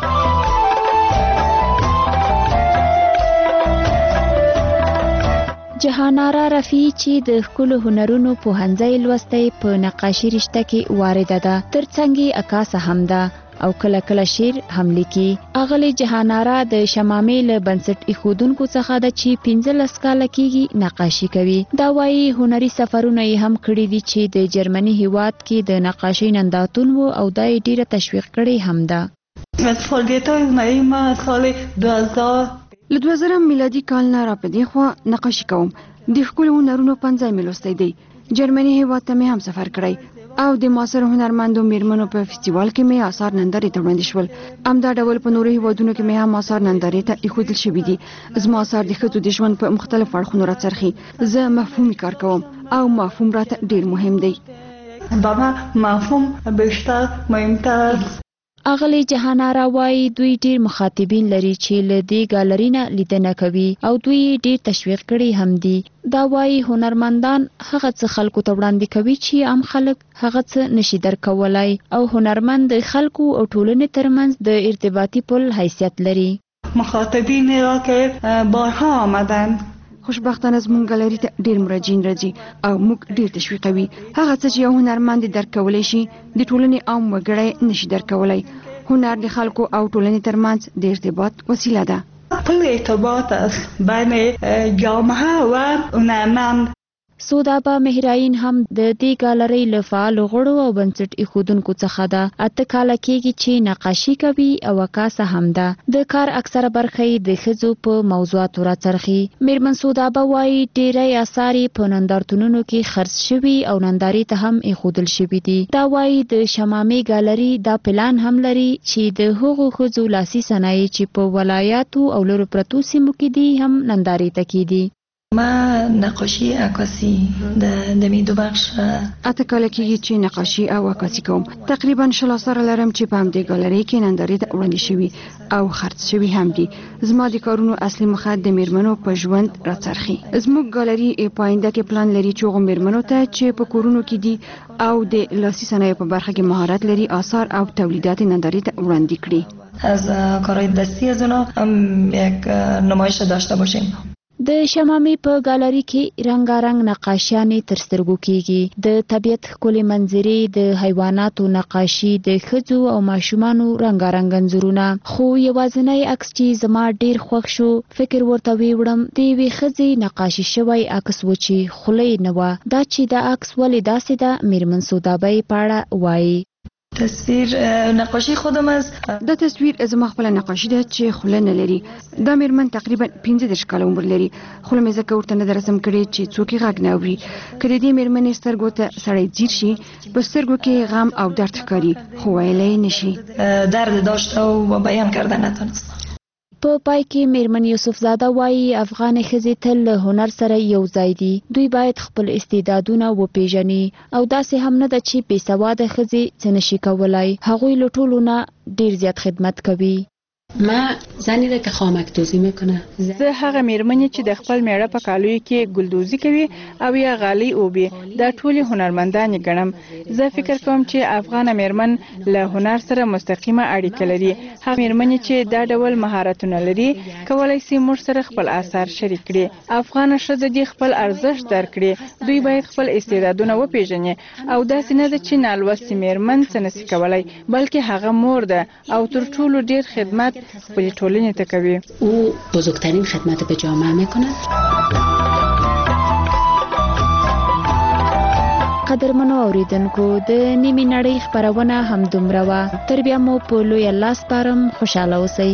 جهانارا رفیع چې د ښکلو هنرونو پوهنځی لوستی په نقاشي رشته کې وارده ده ترڅنګ یې عکاسه هم ده او کله کله شعر هم لیکي. اغلی جهانارا د شمامې له بنسټ ایښودونکو څخه ده چې پنځلس کاله کېږي نقاشي کوي. دا وایي هنري سفرونه یې هم کړي دي چې د جرمني هیواد کې د نقاشۍ نندارتون و او دا یې ډیره تشویق کړې هم ده. فعالیت‌های هنری ما از سال دو هزار له دوه زره میلادي کال نه را په دې خوا نقاشي کوم. د ښکلو هنرونو پنځه مې لوستی دی. جرمني هیواد ته مې هم سفر کړی او د معاصر هنرمندو میرمنو په فستیوال کې مې آثار نندارې ته وړاندې شول. همدا ډول په نورو هیوادونو کې مې هم آثار نندارې ته ایښودل شوي دي. زما آثار د ښځو د ژوند په مختلفو اړخونو راڅرخي. زه مفهومي کار کوم او مفهوم راته ډیر مهم دی. با ما مفهوم بیشتر مهمتر. اغلی جهانارا وایي دوی ډیر مخاطبین لري چې له دې ګالری نه لیدنه کوي او دوی ډیر تشویق کړي هم دي. دا وایي هنرمندان هغه څه خلکو ته وړاندې کوي چې عام خلک هغه څه نشي درکولای او هنرمند د خلکو او ټولنې ترمنځ د ارتباطي پل حیثیت لري. مخاطبین را که بارها آمدن خوشبختانه زموږ ګالری ته ډیر مراجعین راځي او موږ ډیر تشویقوي. هغه څه چې یو هنرمند درکولی شي د ټولنې عام وګړی نشي درکولی. هنر د خلکو او ټولنې ترمنځ د ارتباط وسیله ده. پل ارتباط است بین جامعه و هنرمند. سودابا مهراین هم د دې ګالری له فعالو غړو او بنسټ ایښودونکو څخه ده. اته کاله کېږي چې نقاشي کوي او عکاسه هم ده. د کار اکثره برخه یې د ښځو په موضوعاتو راڅرخي. میرمن سودابا وایي ډیری آثار یې په نندارتونونو کې خرڅ شوي او نندارې ته هم ایښودل شوي دي. دا وایي د شمامې ګالری دا پلان هم لري چې د هغو ښځو لاسي صنایع چې په ولایاتو او لرو پرتو سیمو کې دي هم نندارې ته کیدي. ما نقاشی عکاسی د دمی دو بخش اته کاله کېږي چې نقاشي او عکاسي کوم. تقریبا شل آثار لرم چې په همدې ګالرۍ کې نندارې ته وړاندې شوي او خرڅ شوي هم دي. زما د کارونو اصلي موخه د میرمنو په ژوند راڅرخي. زموږ ګالري په آینده کې پلان لري چې هغو میرمنو ته چې په کورونو کې دي او د لاسي صنایعو په برخه کې مهارت لري آثار او تولیدات نندارې ته وړاندې کړي. از کارهای دستی از اونا هم یک نمایش داشته باشیم. د شمامې په ګالری کې رنگارنګ نقاشیانې تر سترګو کېږي. د طبیعت ښکلې منظرې، د حیواناتو نقاشي، د ښځو او ماشومانو رنگارنګ انځورونه. خو یوازینی عکس چې زما ډیر خوښ شو فکر ورته ویوړم د یوې ښځې نقاشي شوی عکس و چې خوله یې نه وه. دا چې دا عکس ولې داسې ده میرمن سودابۍ په اړه وایي. تصویر نقاشی خودم از دا تصویر زما خپل نقاشي ده چې خوله نه لري. دا میرمن تقریبا پنځه دېرش کاله عمر لري. خوله مې ځکه ورته نه ده رسم کړې چې څوک یې غږ نه اوري. که د دې میرمنې سترګو ته سړی ځیر شي په سترګو کې غم او درد ښکاري خو ویلی نشي. درد داشته و بیان کرده نتونست. په پای کې میرمن یوسف زاده وایي افغان ښځې تل له هنر سره یو ځای دي. دوی باید خپل استعدادونه وپیژني او داسې هم نه ده چې بې سواده ښځې څه نشي کولای. هغوی له ټولو نه ډیر زیات خدمت کوي. ما زنی ده که خامک دوزی میکنه. زه هغه میرمنې چې د خپل میړه په کالیو کې ګلدوزي کوي او یا غالۍ اوبي دا ټولې هنرمندانې ګڼم. زه فکر کوم چې افغان میرمن له هنر سره مستقیمه اړیکه لري. هغه میرمنې چې دا ډول مهارتونه لري کولای شي موږ سره خپل آثار شریک کړي. افغان ښځې دې خپل ارزښت درکړي. دوی باید خپل استعدادونه وپیژني او داسې نه ده چې نالوستې میرمن څه نشي کولای بلکې هغه مور ده او تر ټولو ډیر خدمت خپل ټولنې ته کوي. او بزرگترین خدمت به جامعه میکنه. قدرمنو اوریدونکو د نیمې نړۍ خبرونه هم دومره وه. تر بیا مو په لوی الله سپارم. خوشاله اوسئ.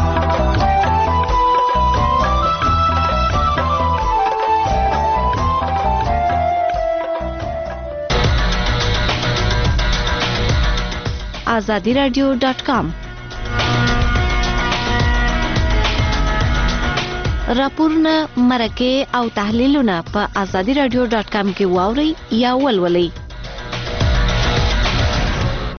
آزادی رادیو ډاټ کام راپورونه، مرکې او تحلیلونه په آزادی رادیو ډاټ کام کې واورئ یا ولولئ.